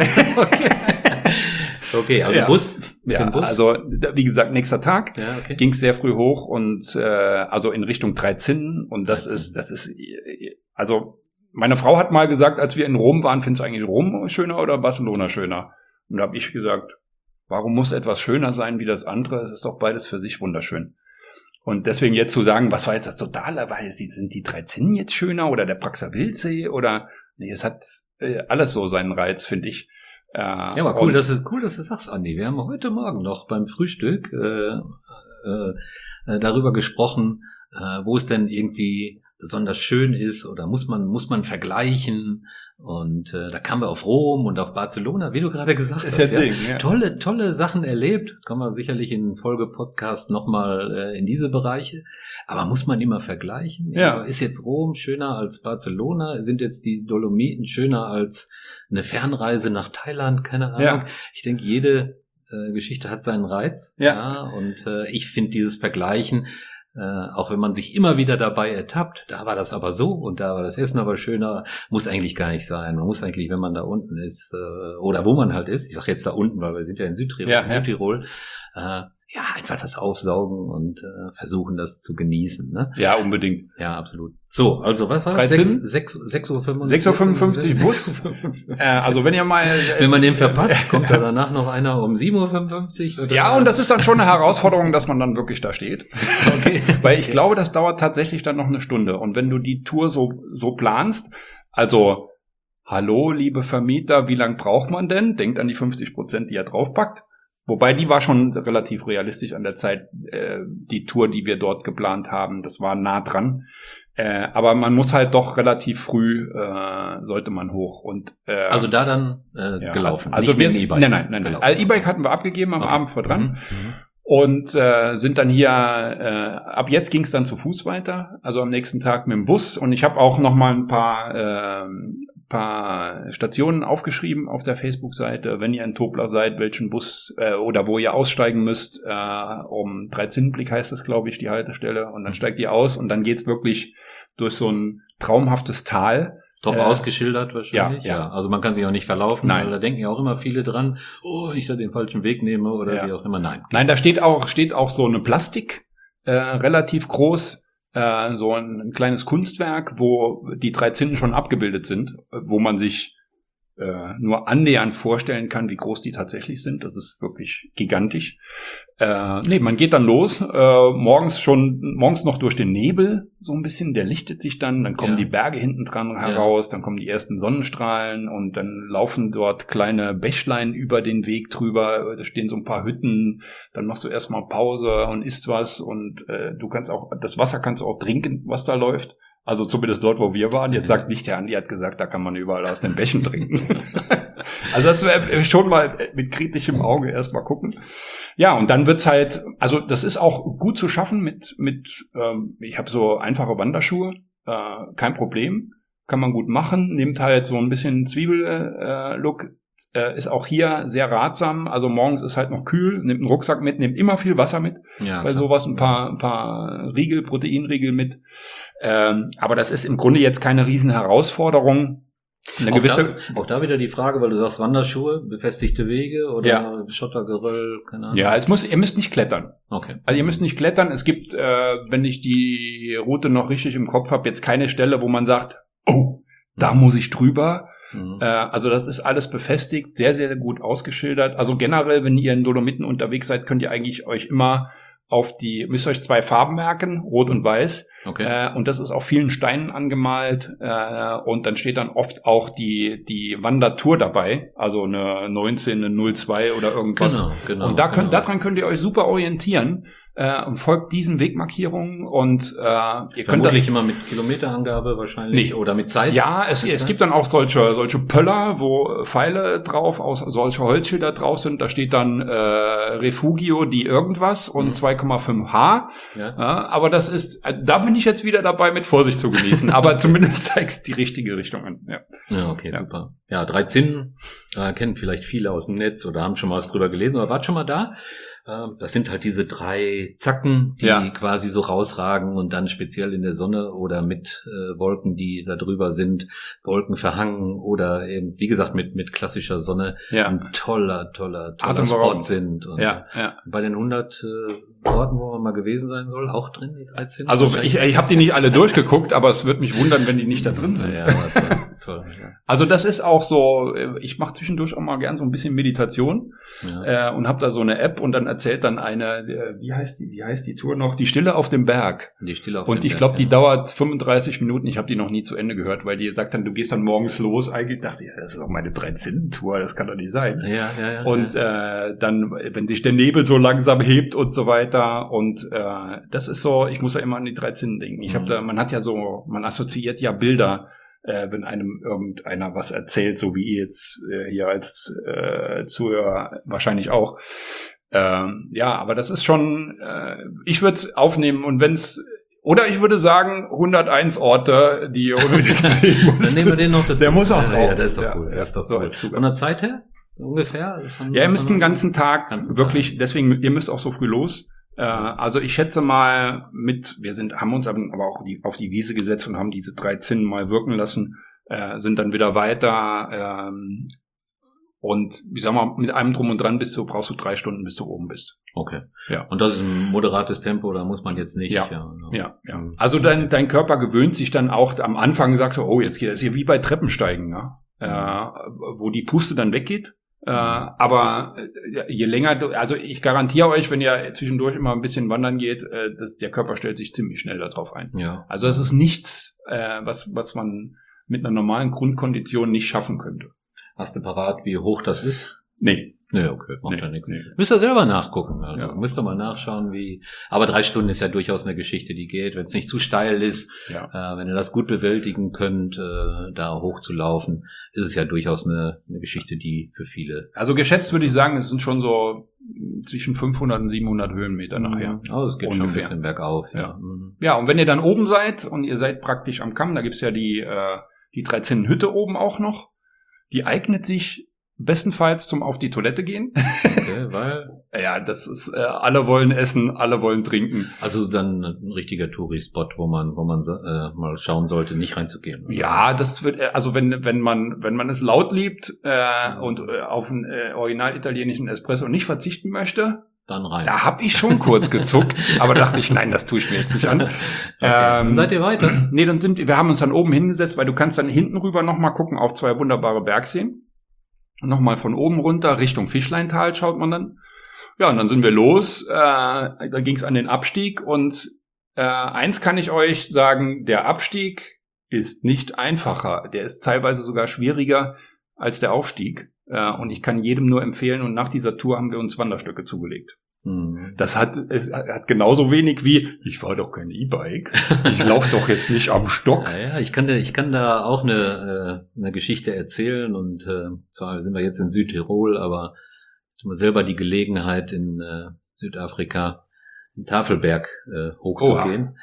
Okay, also Ja. Bus mit dem Bus? Also wie gesagt, nächster Tag Ja, okay. ging es sehr früh hoch und also in Richtung 3 Zinnen und das ist also meine Frau hat mal gesagt, als wir in Rom waren, findest du eigentlich Rom schöner oder Barcelona schöner? Und da habe ich gesagt, warum muss etwas schöner sein wie das andere? Es ist doch beides für sich wunderschön. Und deswegen jetzt zu sagen, was war jetzt das Totale? Sind die 3 Zinnen jetzt schöner oder der Praxer Wildsee oder nee, es hat alles so seinen Reiz, finde ich. Ja, aber cool, dass du sagst, Andi. Wir haben heute Morgen noch beim Frühstück darüber gesprochen, wo es denn irgendwie besonders schön ist oder muss man vergleichen. Und da kamen wir auf Rom und auf Barcelona, wie du gerade gesagt hast. Ja. Ding, ja. Tolle Sachen erlebt. Kommen wir sicherlich in Folge-Podcast nochmal in diese Bereiche. Aber muss man immer vergleichen? Ja. Ist jetzt Rom schöner als Barcelona? Sind jetzt die Dolomiten schöner als eine Fernreise nach Thailand? Keine Ahnung. Ja. Ich denke, jede Geschichte hat seinen Reiz. Ja. Und ich finde dieses Vergleichen, auch wenn man sich immer wieder dabei ertappt, da war das aber so und da war das Essen aber schöner, muss eigentlich gar nicht sein. Man muss eigentlich, wenn man da unten ist, oder wo man halt ist, ich sage jetzt da unten, weil wir sind ja in Südtirol, einfach das aufsaugen und versuchen, das zu genießen. Ne? Ja, unbedingt. Ja, absolut. So, also was war 3 das? Zinnen? 6:55 6:55 Bus. Also wenn ihr mal... Wenn man den verpasst, kommt da danach noch einer um 7:55 Uhr? Ja, und das ist dann schon eine Herausforderung, dass man dann wirklich da steht. Okay. Weil ich glaube, das dauert tatsächlich dann noch eine Stunde. Und wenn du die Tour so planst, also, hallo, liebe Vermieter, wie lang braucht man denn? Denkt an die 50%, die er draufpackt. Wobei, die war schon relativ realistisch an der Zeit, die Tour, die wir dort geplant haben. Das war nah dran. Aber man muss halt doch relativ früh, sollte man hoch. Und Also da dann gelaufen. Also nicht wir mit dem E-Bike. Nein. Also E-Bike hatten wir abgegeben am Abend vor dran. Mhm. Und sind dann hier, ab jetzt ging es dann zu Fuß weiter, also am nächsten Tag mit dem Bus. Und ich habe auch noch mal ein paar Stationen aufgeschrieben auf der Facebook-Seite, wenn ihr in Tobler seid, welchen Bus oder wo ihr aussteigen müsst, um 3 Zinnenblick heißt das, glaube ich, die Haltestelle. Und dann steigt ihr aus und dann geht's wirklich durch so ein traumhaftes Tal. Top ausgeschildert wahrscheinlich. Ja. Also man kann sich auch nicht verlaufen. Nein. Weil da denken ja auch immer viele dran, ich da den falschen Weg nehme oder wie auch immer. Nein, da steht auch so eine Plastik, relativ groß, so ein kleines Kunstwerk, wo die 3 Zinnen schon abgebildet sind, wo man sich nur annähernd vorstellen kann, wie groß die tatsächlich sind. Das ist wirklich gigantisch. Man geht dann los, morgens noch durch den Nebel, so ein bisschen, der lichtet sich dann kommen die Berge hinten dran heraus, dann kommen die ersten Sonnenstrahlen und dann laufen dort kleine Bächlein über den Weg drüber, da stehen so ein paar Hütten, dann machst du erstmal Pause und isst was und du kannst auch, das Wasser kannst du auch trinken, was da läuft. Also zumindest dort, wo wir waren. Jetzt sagt nicht, der Andi hat gesagt, da kann man überall aus den Bächen trinken. Also das wäre schon mal mit kritischem Auge erstmal gucken. Ja, und dann wird's halt, also das ist auch gut zu schaffen mit ich habe so einfache Wanderschuhe, kein Problem, kann man gut machen, nimmt halt so ein bisschen Zwiebel-Look, ist auch hier sehr ratsam, also morgens ist halt noch kühl, nimmt einen Rucksack mit, nimmt immer viel Wasser mit, bei sowas ein paar Riegel, Proteinriegel mit, aber das ist im Grunde jetzt keine riesen Herausforderung. Auch da wieder die Frage, weil du sagst Wanderschuhe, befestigte Wege oder Schottergeröll, keine Ahnung. Ja, ihr müsst nicht klettern. Okay. Also ihr müsst nicht klettern. Es gibt, wenn ich die Route noch richtig im Kopf habe, jetzt keine Stelle, wo man sagt, da muss ich drüber. Mhm. Also das ist alles befestigt, sehr, sehr gut ausgeschildert. Also generell, wenn ihr in Dolomiten unterwegs seid, könnt ihr eigentlich euch immer müsst euch 2 Farben merken, Rot und Weiß. Okay. Und das ist auf vielen Steinen angemalt. Und dann steht dann oft auch die Wandertour dabei. Also eine 19, eine 02 oder irgendwas. Genau. Und daran könnt ihr euch super orientieren. und folgt diesen Wegmarkierungen und ihr könnt vermutlich immer mit Kilometerangabe wahrscheinlich oder mit Zeit. Ja, es gibt dann auch solche Pöller, wo Pfeile drauf, solche Holzschilder drauf sind. Da steht dann Refugio die irgendwas und 2,5 H. Ja. Aber das ist, da bin ich jetzt wieder dabei, mit Vorsicht zu genießen. Aber zumindest zeigt die richtige Richtung an. Ja, okay, super. Ja, 3 Zinnen kennen vielleicht viele aus dem Netz oder haben schon mal was drüber gelesen oder wart schon mal da. Das sind halt diese 3 Zacken, die quasi so rausragen und dann speziell in der Sonne oder mit Wolken, die da drüber sind, Wolken verhangen oder eben, wie gesagt, mit klassischer Sonne ein toller Spot sind. Und bei den 100 Orten, wo man mal gewesen sein soll, auch drin, die 13? Also ich habe die nicht alle durchgeguckt, aber es würde mich wundern, wenn die nicht da drin sind. Ja, das war toll. Ja. Also das ist auch so, ich mache zwischendurch auch mal gern so ein bisschen Meditation und habe da so eine App und dann erzählt dann eine, wie heißt die Tour noch? Die Stille auf dem Berg. Die Stille auf und dem Berg. Und ich glaube, die dauert 35 Minuten. Ich habe die noch nie zu Ende gehört, weil die sagt dann, du gehst dann morgens los. Eigentlich dachte ich, das ist doch meine 3-Zinnen-Tour, das kann doch nicht sein. Ja. Und dann, wenn sich der Nebel so langsam hebt und so weiter und das ist so, ich muss ja immer an die 3 Zinnen denken. Ich habe man assoziiert ja Bilder, wenn einem irgendeiner was erzählt, so wie ihr jetzt hier als Zuhörer wahrscheinlich auch. Aber das ist schon, ich würde es aufnehmen und oder ich würde sagen, 101 Orte, die ihr unbedingt sehen müsst. Dann nehmen wir den noch dazu. Der muss auch drauf. Ja, das ist doch cool. Das ist doch cool. Von der Zeit her? Ungefähr? Ihr müsst den ganzen Tag wirklich, deswegen, ihr müsst auch so früh los. Also ich schätze mal haben uns aber auch auf die Wiese gesetzt und haben diese 3 Zinnen mal wirken lassen, sind dann wieder weiter, und ich sag mal, mit einem Drum und Dran brauchst du 3 Stunden, bis du oben bist. Okay. Ja. Und das ist ein moderates Tempo, da muss man jetzt nicht. Ja. Also dein Körper gewöhnt sich dann auch, am Anfang sagst du, oh, jetzt geht das hier wie bei Treppensteigen, ne? Wo die Puste dann weggeht. Aber je länger also ich garantiere euch, wenn ihr zwischendurch immer ein bisschen wandern geht, der Körper stellt sich ziemlich schnell darauf ein. Ja. Also es ist nichts, was man mit einer normalen Grundkondition nicht schaffen könnte. Hast du parat, wie hoch das ist? Nee. Nee, okay, macht ja nichts. Nee. Müsst ihr selber nachgucken. Also müsst ihr mal nachschauen, wie. Aber 3 Stunden ist ja durchaus eine Geschichte, die geht. Wenn es nicht zu steil ist, wenn ihr das gut bewältigen könnt, da hochzulaufen, ist es ja durchaus eine Geschichte, die für viele. Also geschätzt würde ich sagen, es sind schon so zwischen 500 und 700 Höhenmeter nachher. Oh, es geht ungefähr schon ein bisschen bergauf. Ja, und wenn ihr dann oben seid und ihr seid praktisch am Kamm, da gibt's ja die 3 Zinnen Hütte oben auch noch. Die eignet sich bestenfalls zum auf die Toilette gehen. Okay, weil? Ja, das ist, alle wollen essen, alle wollen trinken. Also dann ein richtiger Touri-Spot, wo man mal schauen sollte, nicht reinzugehen. Oder? Ja, das wird, also wenn man es laut liebt, und auf einen original italienischen Espresso nicht verzichten möchte, dann rein. Da habe ich schon kurz gezuckt, aber dachte ich, nein, das tue ich mir jetzt nicht an. Okay. Dann seid ihr weiter? Nee, wir haben uns dann oben hingesetzt, weil du kannst dann hinten rüber nochmal gucken auf 2 wunderbare Bergseen. Nochmal von oben runter, Richtung Fischleintal schaut man dann. Ja, und dann sind wir los, da ging es an den Abstieg und eins kann ich euch sagen, der Abstieg ist nicht einfacher. Der ist teilweise sogar schwieriger als der Aufstieg. Und ich kann jedem nur empfehlen, und nach dieser Tour haben wir uns Wanderstöcke zugelegt. Das hat genauso wenig wie, ich fahre doch kein E-Bike, ich laufe doch jetzt nicht am Stock. Ja, ich kann da auch eine Geschichte erzählen, und zwar sind wir jetzt in Südtirol, aber ich habe selber die Gelegenheit, in Südafrika den Tafelberg hochzugehen.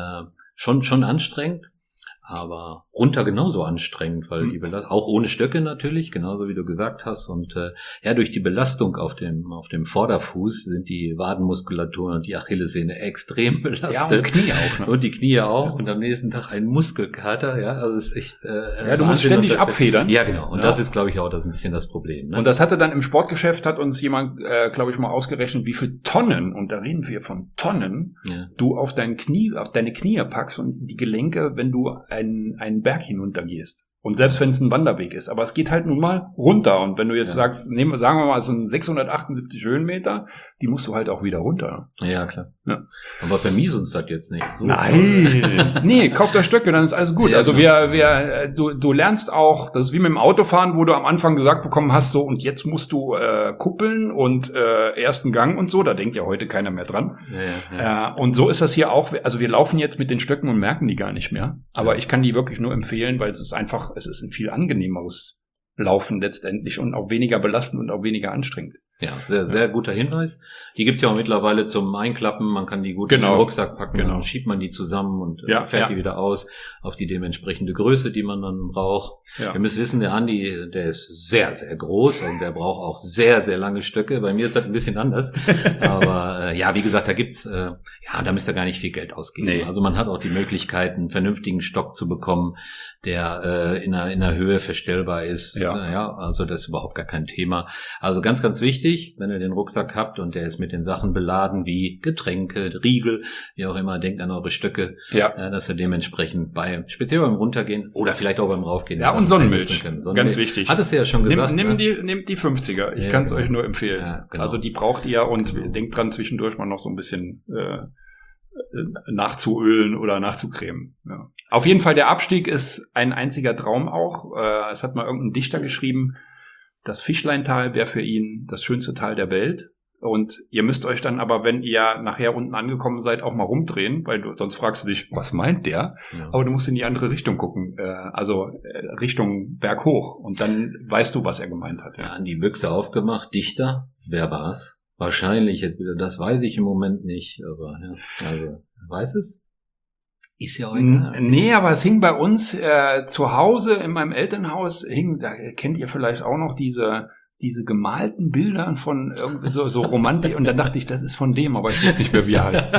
Schon anstrengend, aber runter genauso anstrengend, weil die Belastung, auch ohne Stöcke natürlich, genauso wie du gesagt hast, und durch die Belastung auf dem Vorderfuß sind die Wadenmuskulatur und die Achillessehne extrem belastet. Ja, und Knie auch, ne? Und die Knie auch, und am nächsten Tag ein Muskelkater, also es ist echt du musst ständig abfedern. Ja, genau, und das ist, glaube ich, auch ein bisschen das Problem. Ne? Und das hatte dann im Sportgeschäft, hat uns jemand, glaube ich, mal ausgerechnet, wie viel Tonnen, und da reden wir von Tonnen, du auf deine Knie packst und die Gelenke, wenn du einen Berg hinuntergehst. Und selbst wenn es ein Wanderweg ist. Aber es geht halt nun mal runter. Und wenn du jetzt sagst, sagen wir mal, es sind 678 Höhenmeter, die musst du halt auch wieder runter. Ja, klar. Ja. Aber vermies uns das jetzt nicht. So Nein. Nee, kauf da Stöcke, dann ist alles gut. Ja, also genau. du lernst auch, das ist wie mit dem Autofahren, wo du am Anfang gesagt bekommen hast, so, und jetzt musst du kuppeln und ersten Gang und so. Da denkt ja heute keiner mehr dran. Ja. Und so ist das hier auch. Also wir laufen jetzt mit den Stöcken und merken die gar nicht mehr. Aber ich kann die wirklich nur empfehlen, weil es ist ein viel angenehmeres Laufen letztendlich und auch weniger belastend und auch weniger anstrengend. Ja, sehr, sehr guter Hinweis. Die gibt's ja auch mittlerweile zum Einklappen. Man kann die gut in den Rucksack packen, dann schiebt man die zusammen und fährt die wieder aus auf die dementsprechende Größe, die man dann braucht. Ja. Ihr müsst wissen, der Andi, der ist sehr, sehr groß und der braucht auch sehr, sehr lange Stöcke. Bei mir ist das ein bisschen anders. Aber wie gesagt, da gibt's, da müsst ihr gar nicht viel Geld ausgeben. Nee. Also man hat auch die Möglichkeit, einen vernünftigen Stock zu bekommen, der in einer Höhe verstellbar ist. Ja, also das ist überhaupt gar kein Thema. Also ganz, ganz wichtig, wenn ihr den Rucksack habt und der ist mit den Sachen beladen wie Getränke, Riegel, wie auch immer, denkt an eure Stöcke, dass ihr dementsprechend speziell beim Runtergehen oder vielleicht auch beim Raufgehen. Ja, und Sonnenmilch, ganz wichtig. Hattest du ja schon gesagt. Nehmt die 50er, ich kann es euch nur empfehlen. Ja, genau. Also die braucht ihr und denkt dran, zwischendurch mal noch so ein bisschen nachzuölen oder nachzucremen. Ja. Auf jeden Fall, der Abstieg ist ein einziger Traum auch. Es hat mal irgendein Dichter geschrieben, das Fischleintal wäre für ihn das schönste Tal der Welt. Und ihr müsst euch dann aber, wenn ihr nachher unten angekommen seid, auch mal rumdrehen, weil sonst fragst du dich, was meint der? Ja. Aber du musst in die andere Richtung gucken, Richtung berghoch. Und dann weißt du, was er gemeint hat. Ja, an die Büchse aufgemacht, Dichter, wer war's? Wahrscheinlich jetzt wieder, das weiß ich im Moment nicht, aber also weiß es? Ist ja auch egal. Nee, aber es hing bei uns zu Hause in meinem Elternhaus, da kennt ihr vielleicht auch noch diese gemalten Bilder von irgendwie so Romantik und dann dachte ich, das ist von dem, aber ich wusste nicht mehr, wie er heißt.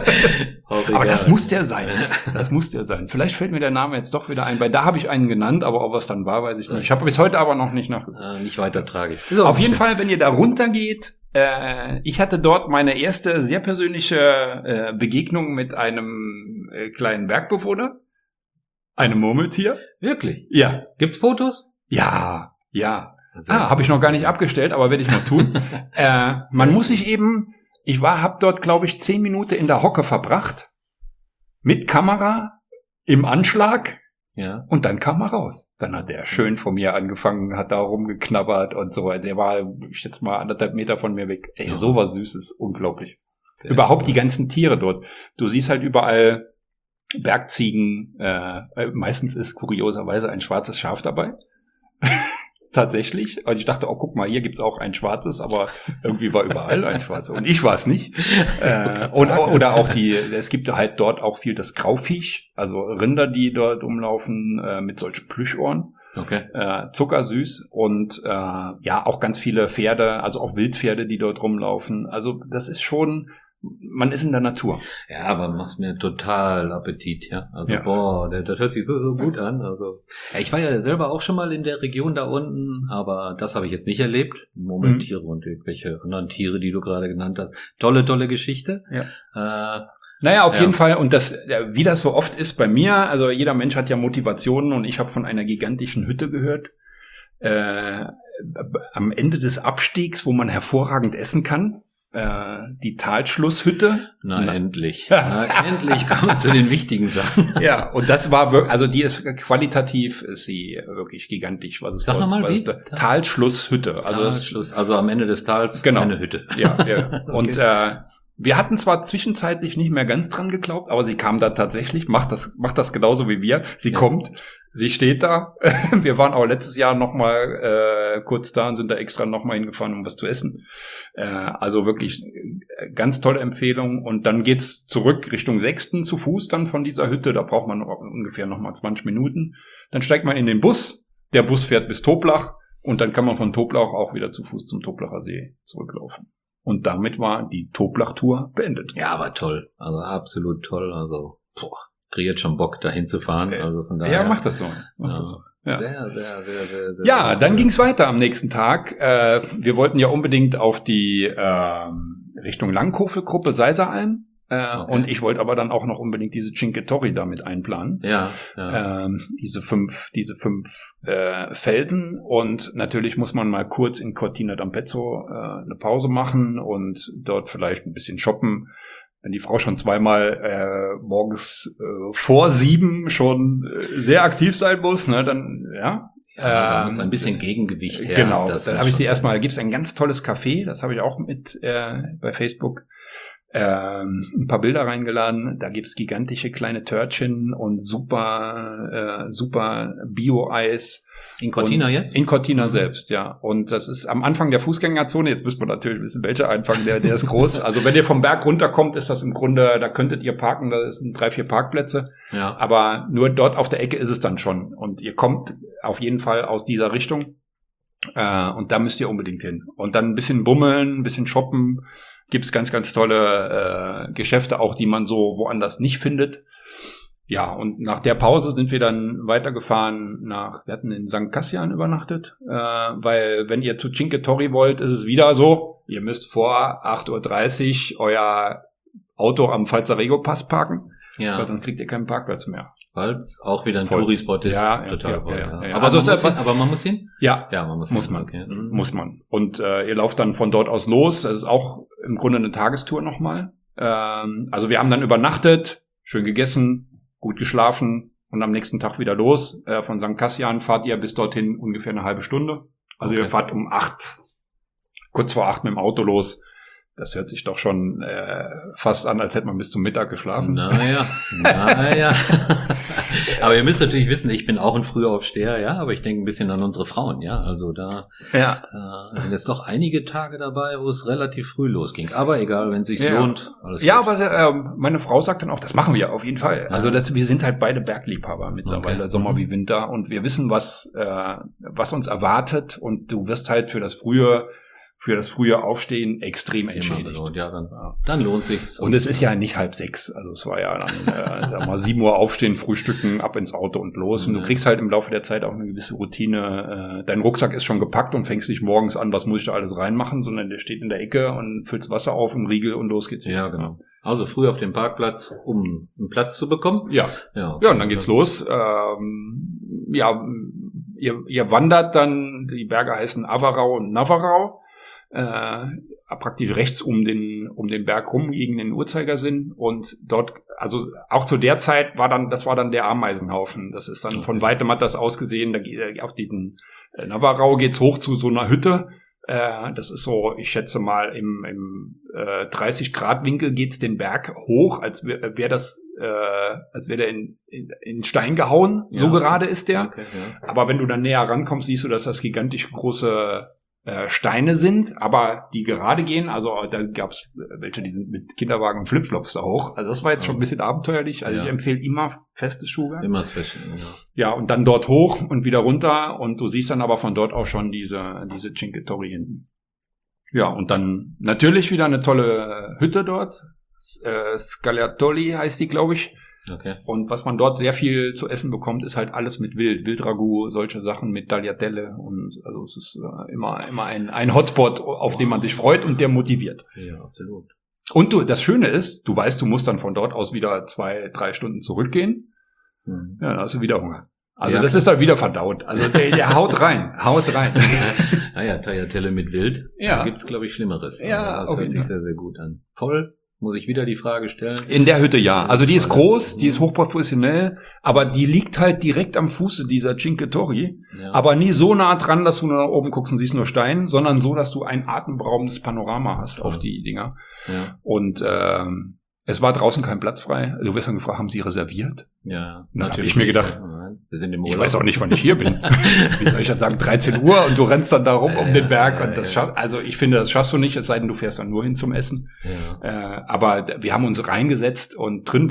Aber das muss der sein. Das muss der sein. Vielleicht fällt mir der Name jetzt doch wieder ein, weil da habe ich einen genannt, aber ob es dann war, weiß ich nicht. Ich habe bis heute aber noch nicht nachgeguckt. Nicht weiter tragisch. Auf jeden Fall, wenn ihr da runtergeht, ich hatte dort meine erste sehr persönliche Begegnung mit einem kleinen Bergbewohner, einem Murmeltier. Wirklich? Ja. Gibt's Fotos? Ja. Habe ich noch gar nicht abgestellt, aber werde ich noch tun. Man muss sich eben, habe dort, glaube ich, 10 Minuten in der Hocke verbracht, mit Kamera, im Anschlag. Ja. Und dann kam er raus. Dann hat er schön vor mir angefangen, hat da rumgeknabbert und so. Der war, ich schätze mal, 1,5 Meter von mir weg. Ey, so was Süßes. Unglaublich. Sehr überhaupt die ganzen Tiere dort. Du siehst halt überall Bergziegen. Meistens ist kurioserweise ein schwarzes Schaf dabei. Tatsächlich. Also ich dachte, guck mal, hier gibt's auch ein schwarzes, aber irgendwie war überall ein schwarzes. Und ich war es nicht. Oder auch es gibt halt dort auch viel das Grauviech, also Rinder, die dort umlaufen, mit solchen Plüschohren. Okay. Zuckersüß. Und auch ganz viele Pferde, also auch Wildpferde, die dort rumlaufen. Also das ist schon, man ist in der Natur. Ja, aber machst mir total Appetit, ja. Also, das hört sich so gut an. Also, ich war ja selber auch schon mal in der Region da unten, aber das habe ich jetzt nicht erlebt. Murmeltiere und irgendwelche anderen Tiere, die du gerade genannt hast. Tolle Geschichte. Ja. Auf jeden Fall. Und wie das so oft ist bei mir, also jeder Mensch hat ja Motivationen und ich habe von einer gigantischen Hütte gehört. Am Ende des Abstiegs, wo man hervorragend essen kann. Die Talschlusshütte. Endlich. Endlich kommen wir zu den wichtigen Sachen. Ja, und das war wirklich, also die ist qualitativ, ist sie wirklich gigantisch. Was ist Sag nochmal, wie? Talschlusshütte. Also am Ende des Tals eine Hütte. Ja. Okay. Und wir hatten zwar zwischenzeitlich nicht mehr ganz dran geglaubt, aber sie kam da tatsächlich, macht das genauso wie wir. Sie kommt, sie steht da. Wir waren auch letztes Jahr nochmal kurz da und sind da extra nochmal hingefahren, um was zu essen. Also wirklich ganz tolle Empfehlung. Und dann geht's zurück Richtung Sechsten zu Fuß dann von dieser Hütte. Da braucht man ungefähr nochmal 20 Minuten. Dann steigt man in den Bus. Der Bus fährt bis Toblach. Und dann kann man von Toblach auch wieder zu Fuß zum Toblacher See zurücklaufen. Und damit war die Toblach-Tour beendet. Ja, aber toll. Also absolut toll. Also, krieg jetzt schon Bock, dahin zu fahren. Also von daher. Ja, mach das so. Ja. Sehr. Ja, dann ging's weiter am nächsten Tag. Wir wollten ja unbedingt auf die Richtung Langkofelgruppe Seiseralm. Okay. Und ich wollte aber dann auch noch unbedingt diese Cinque Torri damit einplanen. Ja. Diese fünf Felsen. Und natürlich muss man mal kurz in Cortina d'Ampezzo eine Pause machen und dort vielleicht ein bisschen shoppen. Wenn die Frau schon zweimal morgens vor 7 schon sehr aktiv sein muss, ne, dann Da muss ein bisschen Gegengewicht her. Genau, dann habe ich sie erstmal, da gibt es ein ganz tolles Café, das habe ich auch mit bei Facebook ein paar Bilder reingeladen. Da gibt's gigantische kleine Törtchen und super Bio-Eis. In Cortina jetzt? In Cortina selbst, ja. Und das ist am Anfang der Fußgängerzone. Jetzt müsst man natürlich wissen, welcher Anfang, der ist groß. Also wenn ihr vom Berg runterkommt, ist das im Grunde, da könntet ihr parken, da sind 3-4 Parkplätze. Ja. Aber nur dort auf der Ecke ist es dann schon. Und ihr kommt auf jeden Fall aus dieser Richtung. Und da müsst ihr unbedingt hin. Und dann ein bisschen bummeln, ein bisschen shoppen. Gibt's ganz, ganz tolle Geschäfte auch, die man so woanders nicht findet. Ja, und nach der Pause sind wir dann weitergefahren wir hatten in St. Cassian übernachtet, weil wenn ihr zu Cinque Torri wollt, ist es wieder so, ihr müsst vor 8:30 Uhr euer Auto am Falzarego-Pass parken, weil sonst kriegt ihr keinen Parkplatz mehr. Weil es auch wieder ein Voll. Touri-Spot ist. Ja. Aber, also aber man muss hin? Ja, man muss muss hin. man. Okay. Muss man. Und ihr lauft dann von dort aus los. Das ist auch im Grunde eine Tagestour nochmal. Also wir haben dann übernachtet, schön gegessen, gut geschlafen und am nächsten Tag wieder los. Von St. Cassian fahrt ihr bis dorthin ungefähr eine halbe Stunde. Also ihr fahrt kurz vor 8 mit dem Auto los. Das hört sich doch schon fast an, als hätte man bis zum Mittag geschlafen. Naja. Aber ihr müsst natürlich wissen, ich bin auch ein Frühaufsteher, ja, aber ich denke ein bisschen an unsere Frauen, ja. Also da sind jetzt doch einige Tage dabei, wo es relativ früh losging. Aber egal, wenn es sich lohnt, alles gut. Aber meine Frau sagt dann auch, das machen wir auf jeden Fall. Ja. Also wir sind halt beide Bergliebhaber mittlerweile, Sommer wie Winter. Und wir wissen, was uns erwartet. Und du wirst halt für das frühe Aufstehen extrem entschädigt. Dann lohnt sich's. Und es ist ja nicht 5:30. Also es war ja dann mal 7 Uhr aufstehen, frühstücken, ab ins Auto und los. Und du kriegst halt im Laufe der Zeit auch eine gewisse Routine. Dein Rucksack ist schon gepackt und fängst nicht morgens an, was muss ich da alles reinmachen, sondern der steht in der Ecke und füllst Wasser auf und Riegel und los geht's. Ja, genau. Also früh auf dem Parkplatz, um einen Platz zu bekommen. Ja, und dann geht's los. Ihr wandert dann, die Berge heißen Avarau und Navarau. Praktisch rechts um den Berg rum gegen den Uhrzeigersinn und dort, also auch zu der Zeit das war dann der Ameisenhaufen. Das ist dann von weitem hat das ausgesehen, auf diesen Navarau geht's hoch zu so einer Hütte. Das ist so, ich schätze mal im 30-Grad-Winkel geht's den Berg hoch, als wäre der in Stein gehauen. Ja. So gerade ist der. Okay, ja. Aber wenn du dann näher rankommst, siehst du, dass das gigantisch große Steine sind, aber die gerade gehen, also da gab's welche, die sind mit Kinderwagen und Flipflops da hoch. Also das war jetzt schon ein bisschen abenteuerlich. Also ich empfehle immer festes Schuhwerk. Immer das Feste, ja, und dann dort hoch und wieder runter und du siehst dann aber von dort auch schon diese Cinque Torri hinten. Ja, und dann natürlich wieder eine tolle Hütte dort. Scagliatoli heißt die, glaube ich. Okay. Und was man dort sehr viel zu essen bekommt, ist halt alles mit Wildragout, solche Sachen mit Tagliatelle und also es ist immer ein Hotspot, auf den man sich freut und der motiviert. Ja, absolut. Und das Schöne ist, du weißt, du musst dann von dort aus wieder 2-3 Stunden zurückgehen. Ja, dann hast du wieder Hunger. Also das ist dann wieder verdaut. Also der haut rein. Naja, Tagliatelle mit Wild. Ja. Da gibt's, glaube ich, Schlimmeres. Ja, das hört sich sehr, sehr gut an. Voll. Muss ich wieder die Frage stellen? In der Hütte, ja. Also die ist groß, die ist hochprofessionell, aber die liegt halt direkt am Fuße dieser Cinque Torri, aber nie so nah dran, dass du nur nach oben guckst und siehst nur Stein, sondern so, dass du ein atemberaubendes Panorama hast auf die Dinger. Ja. Und es war draußen kein Platz frei. Du wirst dann gefragt, haben sie reserviert? Ja. Dann habe ich mir gedacht, wir sind im Urlaub. Ich weiß auch nicht, wann ich hier bin. Wie soll ich dann sagen, 13 Uhr und du rennst dann da rum um den Berg und also ich finde, das schaffst du nicht, es sei denn, du fährst dann nur hin zum Essen. Ja. Aber wir haben uns reingesetzt und drin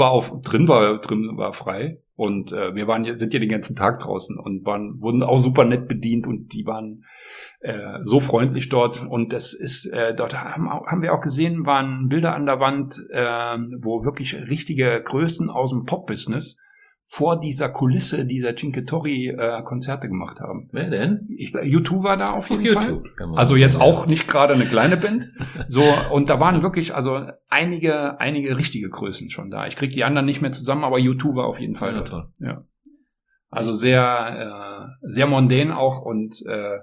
war frei und sind ja den ganzen Tag draußen und wurden auch super nett bedient und die waren so freundlich dort und das ist dort haben wir auch gesehen, waren Bilder an der Wand, wo wirklich richtige Größen aus dem Pop-Business vor dieser Kulisse dieser Cinque Torri Konzerte gemacht haben. Wer denn? U2 war da auf jeden Fall. Also jetzt auch nicht gerade eine kleine Band. So, und da waren wirklich also einige richtige Größen schon da. Ich krieg die anderen nicht mehr zusammen, aber U2 war auf jeden Fall da. Toll. Ja. Also sehr mondän auch und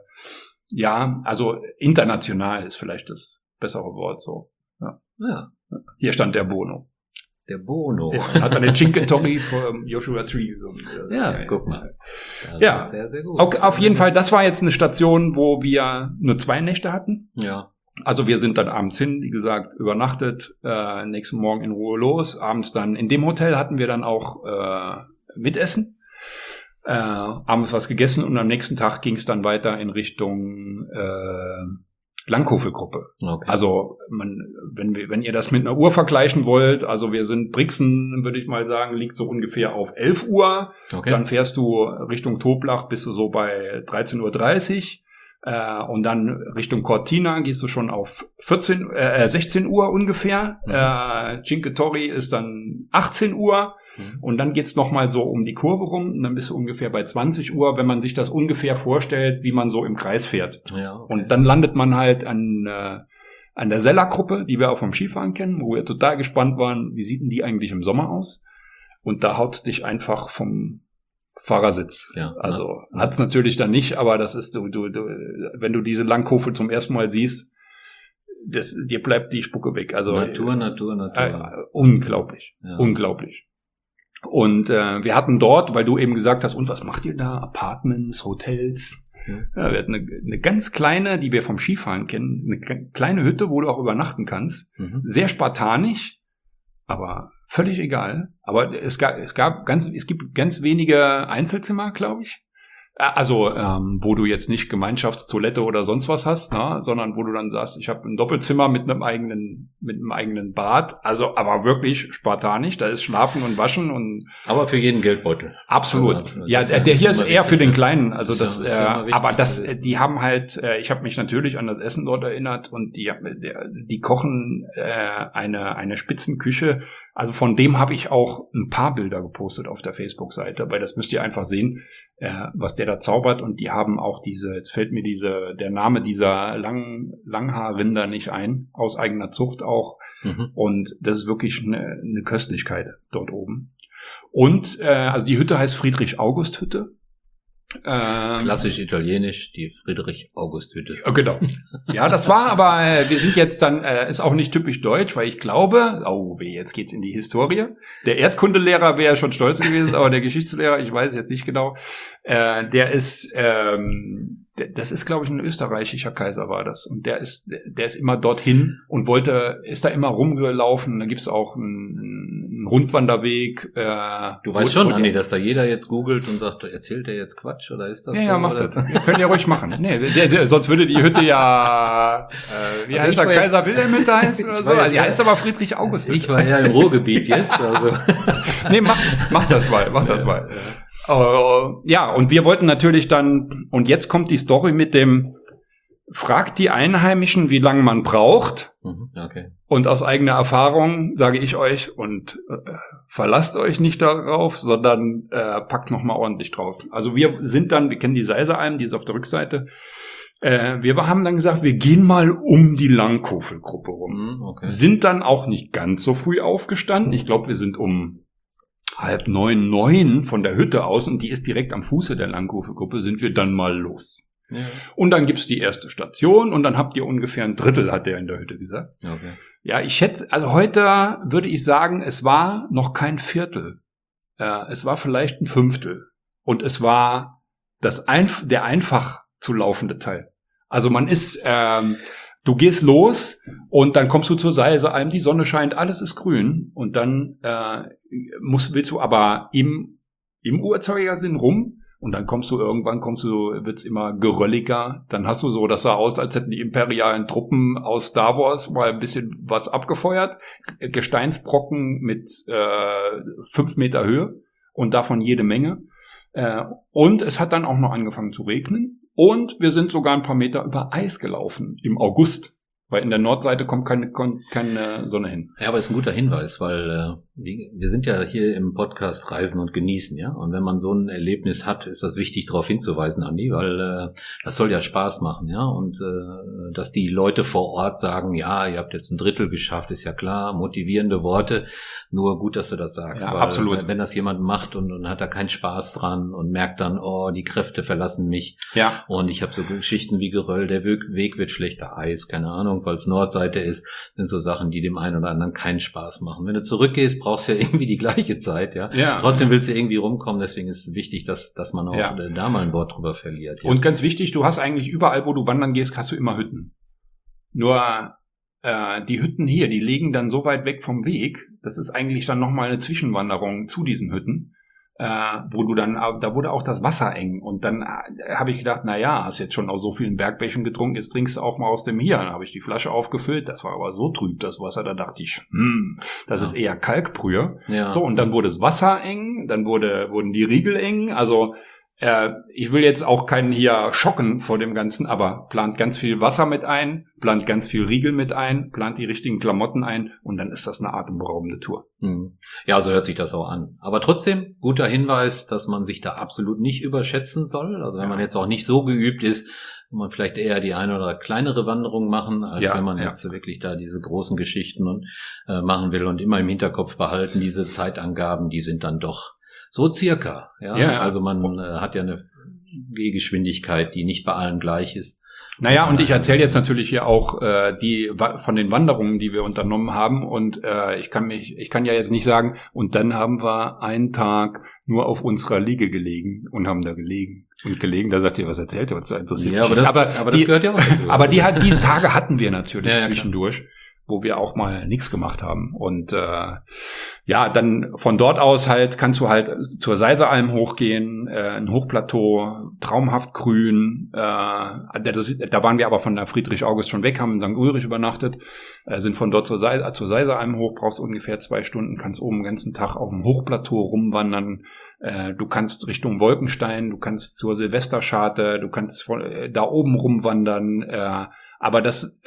ja, also international ist vielleicht das bessere Wort so. Ja. Hier stand der Bono. Der Bono. Ja, hat dann den Cinque Torri vom Joshua Tree gesungen. Guck mal. Ja, sehr, sehr gut. Auf jeden Fall, das war jetzt eine Station, wo wir nur 2 Nächte hatten. Ja. Also wir sind dann abends hin, wie gesagt, übernachtet, nächsten Morgen in Ruhe los. Abends dann, in dem Hotel hatten wir dann auch Mitessen. Abends was gegessen und am nächsten Tag ging es dann weiter in Richtung Langkofelgruppe. Okay. Also wenn ihr das mit einer Uhr vergleichen wollt, also wir sind Brixen, würde ich mal sagen, liegt so ungefähr auf 11 Uhr. Okay. Dann fährst du Richtung Toblach, bist du so bei 13:30 Uhr. Und dann Richtung Cortina gehst du schon auf 16 Uhr ungefähr. Cinque Torri ist dann 18 Uhr. Und dann geht's noch mal so um die Kurve rum und dann bist du ungefähr bei 20 Uhr, wenn man sich das ungefähr vorstellt, wie man so im Kreis fährt. Ja, okay. Und dann landet man halt an der Sella-Gruppe, die wir auch vom Skifahren kennen, wo wir total gespannt waren, wie sieht denn die eigentlich im Sommer aus? Und da haut's dich einfach vom Fahrersitz. Ja, also hat's natürlich dann nicht, aber das ist wenn du diese Langkofel zum ersten Mal siehst, dir bleibt die Spucke weg. Also Natur. Unglaublich, ja. Unglaublich. Und wir hatten dort, weil du eben gesagt hast, und was macht ihr da? Apartments, Hotels? Ja, wir hatten eine ganz kleine, die wir vom Skifahren kennen, eine kleine Hütte, wo du auch übernachten kannst. Sehr spartanisch, aber völlig egal. Aber es gibt ganz wenige Einzelzimmer, glaube ich. Also, wo du jetzt nicht Gemeinschaftstoilette oder sonst was hast, ne, sondern wo du dann sagst, ich habe ein Doppelzimmer mit einem eigenen Bad. Also, aber wirklich spartanisch. Da ist Schlafen und Waschen und. Aber für jeden Geldbeutel. Absolut. Also, ja, der hier ist eher für den Kleinen. Also aber wichtig. die haben halt, ich habe mich natürlich an das Essen dort erinnert und die kochen eine Spitzenküche. Also von dem habe ich auch ein paar Bilder gepostet auf der Facebook-Seite, weil das müsst ihr einfach sehen, was der da zaubert. Und die haben auch jetzt fällt mir der Name dieser Langhaarrinder nicht ein, aus eigener Zucht auch. Und das ist wirklich eine Köstlichkeit dort oben. Und also die Hütte heißt Friedrich-August-Hütte. Klassisch italienisch, die Friedrich-August-Hütte. Genau. Ja, das war, aber wir sind jetzt dann, ist auch nicht typisch deutsch, weil ich glaube, jetzt geht's in die Historie. Der Erdkundelehrer wäre schon stolz gewesen, aber der Geschichtslehrer, ich weiß jetzt nicht genau, der ist, das ist, glaube ich, ein österreichischer Kaiser war das. Und der ist immer dorthin und ist da immer rumgelaufen. Da gibt's auch einen Rundwanderweg. Du weißt schon, Andi, dass da jeder jetzt googelt und sagt, erzählt der jetzt Quatsch oder ist das so? Ja, macht das. Könnt ihr ruhig machen. Nee, sonst würde die Hütte ja, wie heißt der, Kaiser Wilhelm Hütte heißt oder so? Also, die heißt aber Friedrich August Hütte. Ich war ja im Ruhrgebiet jetzt, also. Nee, mach das mal. Ja, und wir wollten natürlich dann, und jetzt kommt die Story mit dem, fragt die Einheimischen, wie lange man braucht. Okay. Und aus eigener Erfahrung sage ich euch, und verlasst euch nicht darauf, sondern packt nochmal ordentlich drauf. Also wir kennen die Seiseralm, die ist auf der Rückseite. Wir haben dann gesagt, wir gehen mal um die Langkofelgruppe rum. Okay. Sind dann auch nicht ganz so früh aufgestanden. Ich glaube, wir sind um 8:30 von der Hütte aus, und die ist direkt am Fuße der Langkofelgruppe, sind wir dann mal los. Ja. Und dann gibt's die erste Station und dann habt ihr ungefähr ein Drittel, hat der in der Hütte gesagt. Okay. Ja, ich schätze, also heute würde ich sagen, es war noch kein Viertel. Es war vielleicht ein Fünftel. Und es war der einfach zu laufende Teil. Also man ist, du gehst los und dann kommst du zur Seiseralm, die Sonne scheint, alles ist grün. Und dann willst du aber im Uhrzeigersinn rum. Und dann wird's immer gerölliger. Dann hast du so, das sah aus, als hätten die imperialen Truppen aus Star Wars mal ein bisschen was abgefeuert. Gesteinsbrocken mit 5 Meter Höhe und davon jede Menge. Und es hat dann auch noch angefangen zu regnen. Und wir sind sogar ein paar Meter über Eis gelaufen im August. Weil in der Nordseite kommt keine Sonne hin. Ja, aber ist ein guter Hinweis, weil wir sind ja hier im Podcast Reisen und Genießen, ja. Und wenn man so ein Erlebnis hat, ist das wichtig, darauf hinzuweisen, Andi, weil das soll ja Spaß machen, ja. Und dass die Leute vor Ort sagen, ja, ihr habt jetzt ein Drittel geschafft, ist ja klar, motivierende Worte. Nur gut, dass du das sagst. Ja, weil, absolut. Wenn das jemand macht und hat da keinen Spaß dran und merkt dann, oh, die Kräfte verlassen mich. Ja. Und ich habe so Geschichten wie Geröll, der Weg wird schlechter, Eis, keine Ahnung, weil es Nordseite ist, sind so Sachen, die dem einen oder anderen keinen Spaß machen. Wenn du zurückgehst, brauchst du ja irgendwie die gleiche Zeit, ja. Trotzdem willst du irgendwie rumkommen, deswegen ist es wichtig, dass man auch da mal ein Wort drüber verliert. Ja. Und ganz wichtig, du hast eigentlich überall, wo du wandern gehst, hast du immer Hütten. Nur die Hütten hier, die liegen dann so weit weg vom Weg, das ist eigentlich dann nochmal eine Zwischenwanderung zu diesen Hütten, wo du dann, da wurde auch das Wasser eng. Und dann habe ich gedacht, na ja, hast jetzt schon aus so vielen Bergbächen getrunken, jetzt trinkst du auch mal aus dem hier. Dann habe ich die Flasche aufgefüllt, das war aber so trüb, das Wasser, da dachte ich, das ist eher Kalkbrühe. Ja. So, und dann wurde das Wasser eng, dann wurden die Riegel eng, also ich will jetzt auch keinen hier schocken vor dem Ganzen, aber plant ganz viel Wasser mit ein, plant ganz viel Riegel mit ein, plant die richtigen Klamotten ein und dann ist das eine atemberaubende Tour. Ja, so hört sich das auch an. Aber trotzdem, guter Hinweis, dass man sich da absolut nicht überschätzen soll. Also wenn man jetzt auch nicht so geübt ist, kann man vielleicht eher die eine oder kleinere Wanderung machen, als wenn man jetzt wirklich da diese großen Geschichten machen will und immer im Hinterkopf behalten, diese Zeitangaben, die sind dann doch so circa, ja. Also man hat ja eine Gehgeschwindigkeit, die nicht bei allen gleich ist. Naja, und ich erzähle jetzt natürlich hier auch die von den Wanderungen, die wir unternommen haben. Und ich kann ja jetzt nicht sagen, und dann haben wir einen Tag nur auf unserer Liege gelegen und haben da gelegen. Und gelegen, da sagt ihr, was erzählt ihr, was interessiert mich. Aber das gehört ja auch dazu. Aber diese Tage hatten wir natürlich zwischendurch. Klar. Wo wir auch mal nichts gemacht haben. Und dann von dort aus halt kannst du halt zur Seiseralm hochgehen, ein Hochplateau, traumhaft grün. Da waren wir aber von der Friedrich-August schon weg, haben in St. Ulrich übernachtet, sind von dort zur Seiseralm hoch, brauchst ungefähr 2 Stunden, kannst oben den ganzen Tag auf dem Hochplateau rumwandern. Du kannst Richtung Wolkenstein, du kannst zur Silvesterscharte, du kannst da oben rumwandern. Aber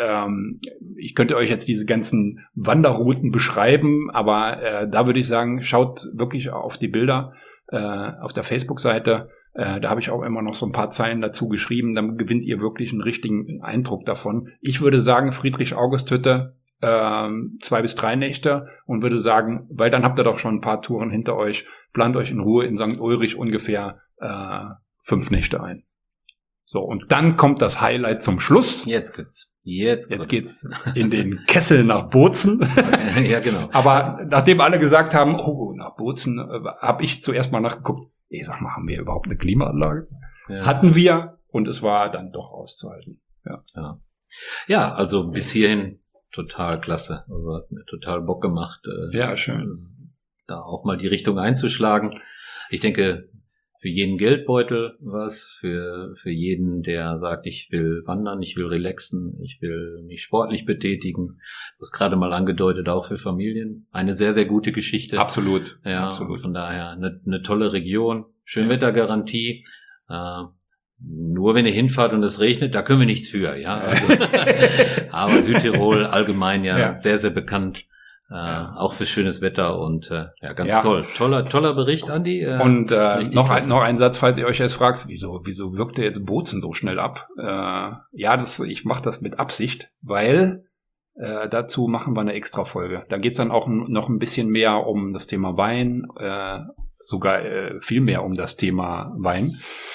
ich könnte euch jetzt diese ganzen Wanderrouten beschreiben, aber da würde ich sagen, schaut wirklich auf die Bilder auf der Facebook-Seite. Da habe ich auch immer noch so ein paar Zeilen dazu geschrieben, dann gewinnt ihr wirklich einen richtigen Eindruck davon. Ich würde sagen, Friedrich-August-Hütte 2 bis 3 Nächte und würde sagen, weil dann habt ihr doch schon ein paar Touren hinter euch, plant euch in Ruhe in St. Ulrich ungefähr 5 Nächte ein. So, und dann kommt das Highlight zum Schluss. Jetzt geht's in den Kessel nach Bozen. Ja, genau. Aber nachdem alle gesagt haben, oh, nach Bozen, habe ich zuerst mal nachgeguckt, sag mal, haben wir überhaupt eine Klimaanlage? Ja. Hatten wir, und es war dann doch auszuhalten. Ja, also bis hierhin total klasse. Also hat mir total Bock gemacht, schön. Da auch mal die Richtung einzuschlagen. Ich denke, für jeden Geldbeutel was, für jeden, der sagt, ich will wandern, ich will relaxen, ich will mich sportlich betätigen. Das gerade mal angedeutet, auch für Familien. Eine sehr, sehr gute Geschichte. Absolut. Ja, absolut. Von daher eine tolle Region, Schönwettergarantie. Nur wenn ihr hinfahrt und es regnet, da können wir nichts für, ja. Also, aber Südtirol allgemein sehr, sehr bekannt. Auch für schönes Wetter und ganz toll. Toller Bericht, Andi. Und noch ein Satz, falls ihr euch jetzt fragt, wieso wirkt der jetzt Bozen so schnell ab? Ich mache das mit Absicht, weil dazu machen wir eine Extra-Folge. Da geht's dann auch noch ein bisschen mehr um das Thema Wein, sogar viel mehr um das Thema Wein.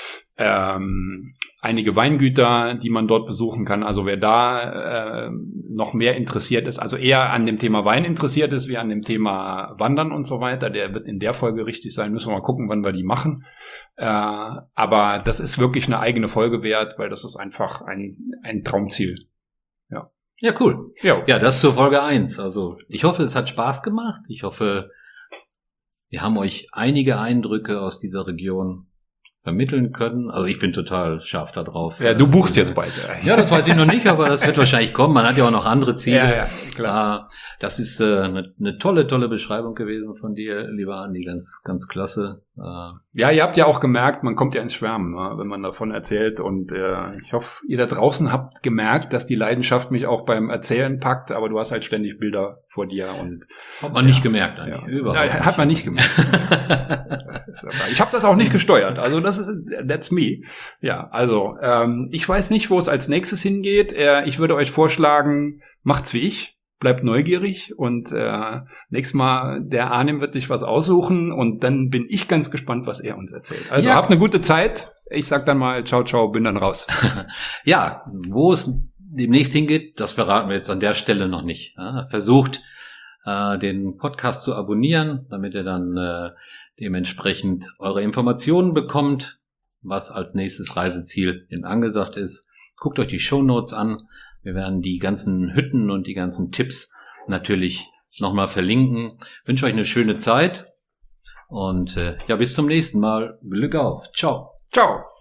Einige Weingüter, die man dort besuchen kann. Also wer da noch mehr interessiert ist, also eher an dem Thema Wein interessiert ist, wie an dem Thema Wandern und so weiter, der wird in der Folge richtig sein. Müssen wir mal gucken, wann wir die machen. Aber das ist wirklich eine eigene Folge wert, weil das ist einfach ein Traumziel. Ja, cool. Ja, das zur Folge 1. Also ich hoffe, es hat Spaß gemacht. Ich hoffe, wir haben euch einige Eindrücke aus dieser Region vermitteln können. Also ich bin total scharf da drauf. Ja, du buchst jetzt bald. Ja, das weiß ich noch nicht, aber das wird wahrscheinlich kommen. Man hat ja auch noch andere Ziele. Ja, klar. Das ist eine tolle Beschreibung gewesen von dir, lieber Andi. Ganz, ganz klasse. Ja, ihr habt ja auch gemerkt, man kommt ja ins Schwärmen, ne, wenn man davon erzählt. Und ich hoffe, ihr da draußen habt gemerkt, dass die Leidenschaft mich auch beim Erzählen packt. Aber du hast halt ständig Bilder vor dir. Und hat man nicht gemerkt, Andi. Ja. Überhaupt Ja, hat man nicht gemerkt. Ich habe das auch nicht gesteuert. Also that's me. Ja, also ich weiß nicht, wo es als nächstes hingeht. Ich würde euch vorschlagen, macht's wie ich. Bleibt neugierig und nächstes Mal der Arnim wird sich was aussuchen und dann bin ich ganz gespannt, was er uns erzählt. Also habt eine gute Zeit. Ich sag dann mal ciao, bin dann raus. Ja, wo es demnächst hingeht, das verraten wir jetzt an der Stelle noch nicht. Ja, versucht, den Podcast zu abonnieren, damit ihr dann dementsprechend eure Informationen bekommt, was als nächstes Reiseziel eben angesagt ist. Guckt euch die Shownotes an. Wir werden die ganzen Hütten und die ganzen Tipps natürlich nochmal verlinken. Ich wünsche euch eine schöne Zeit und bis zum nächsten Mal. Glück auf. Ciao. Ciao.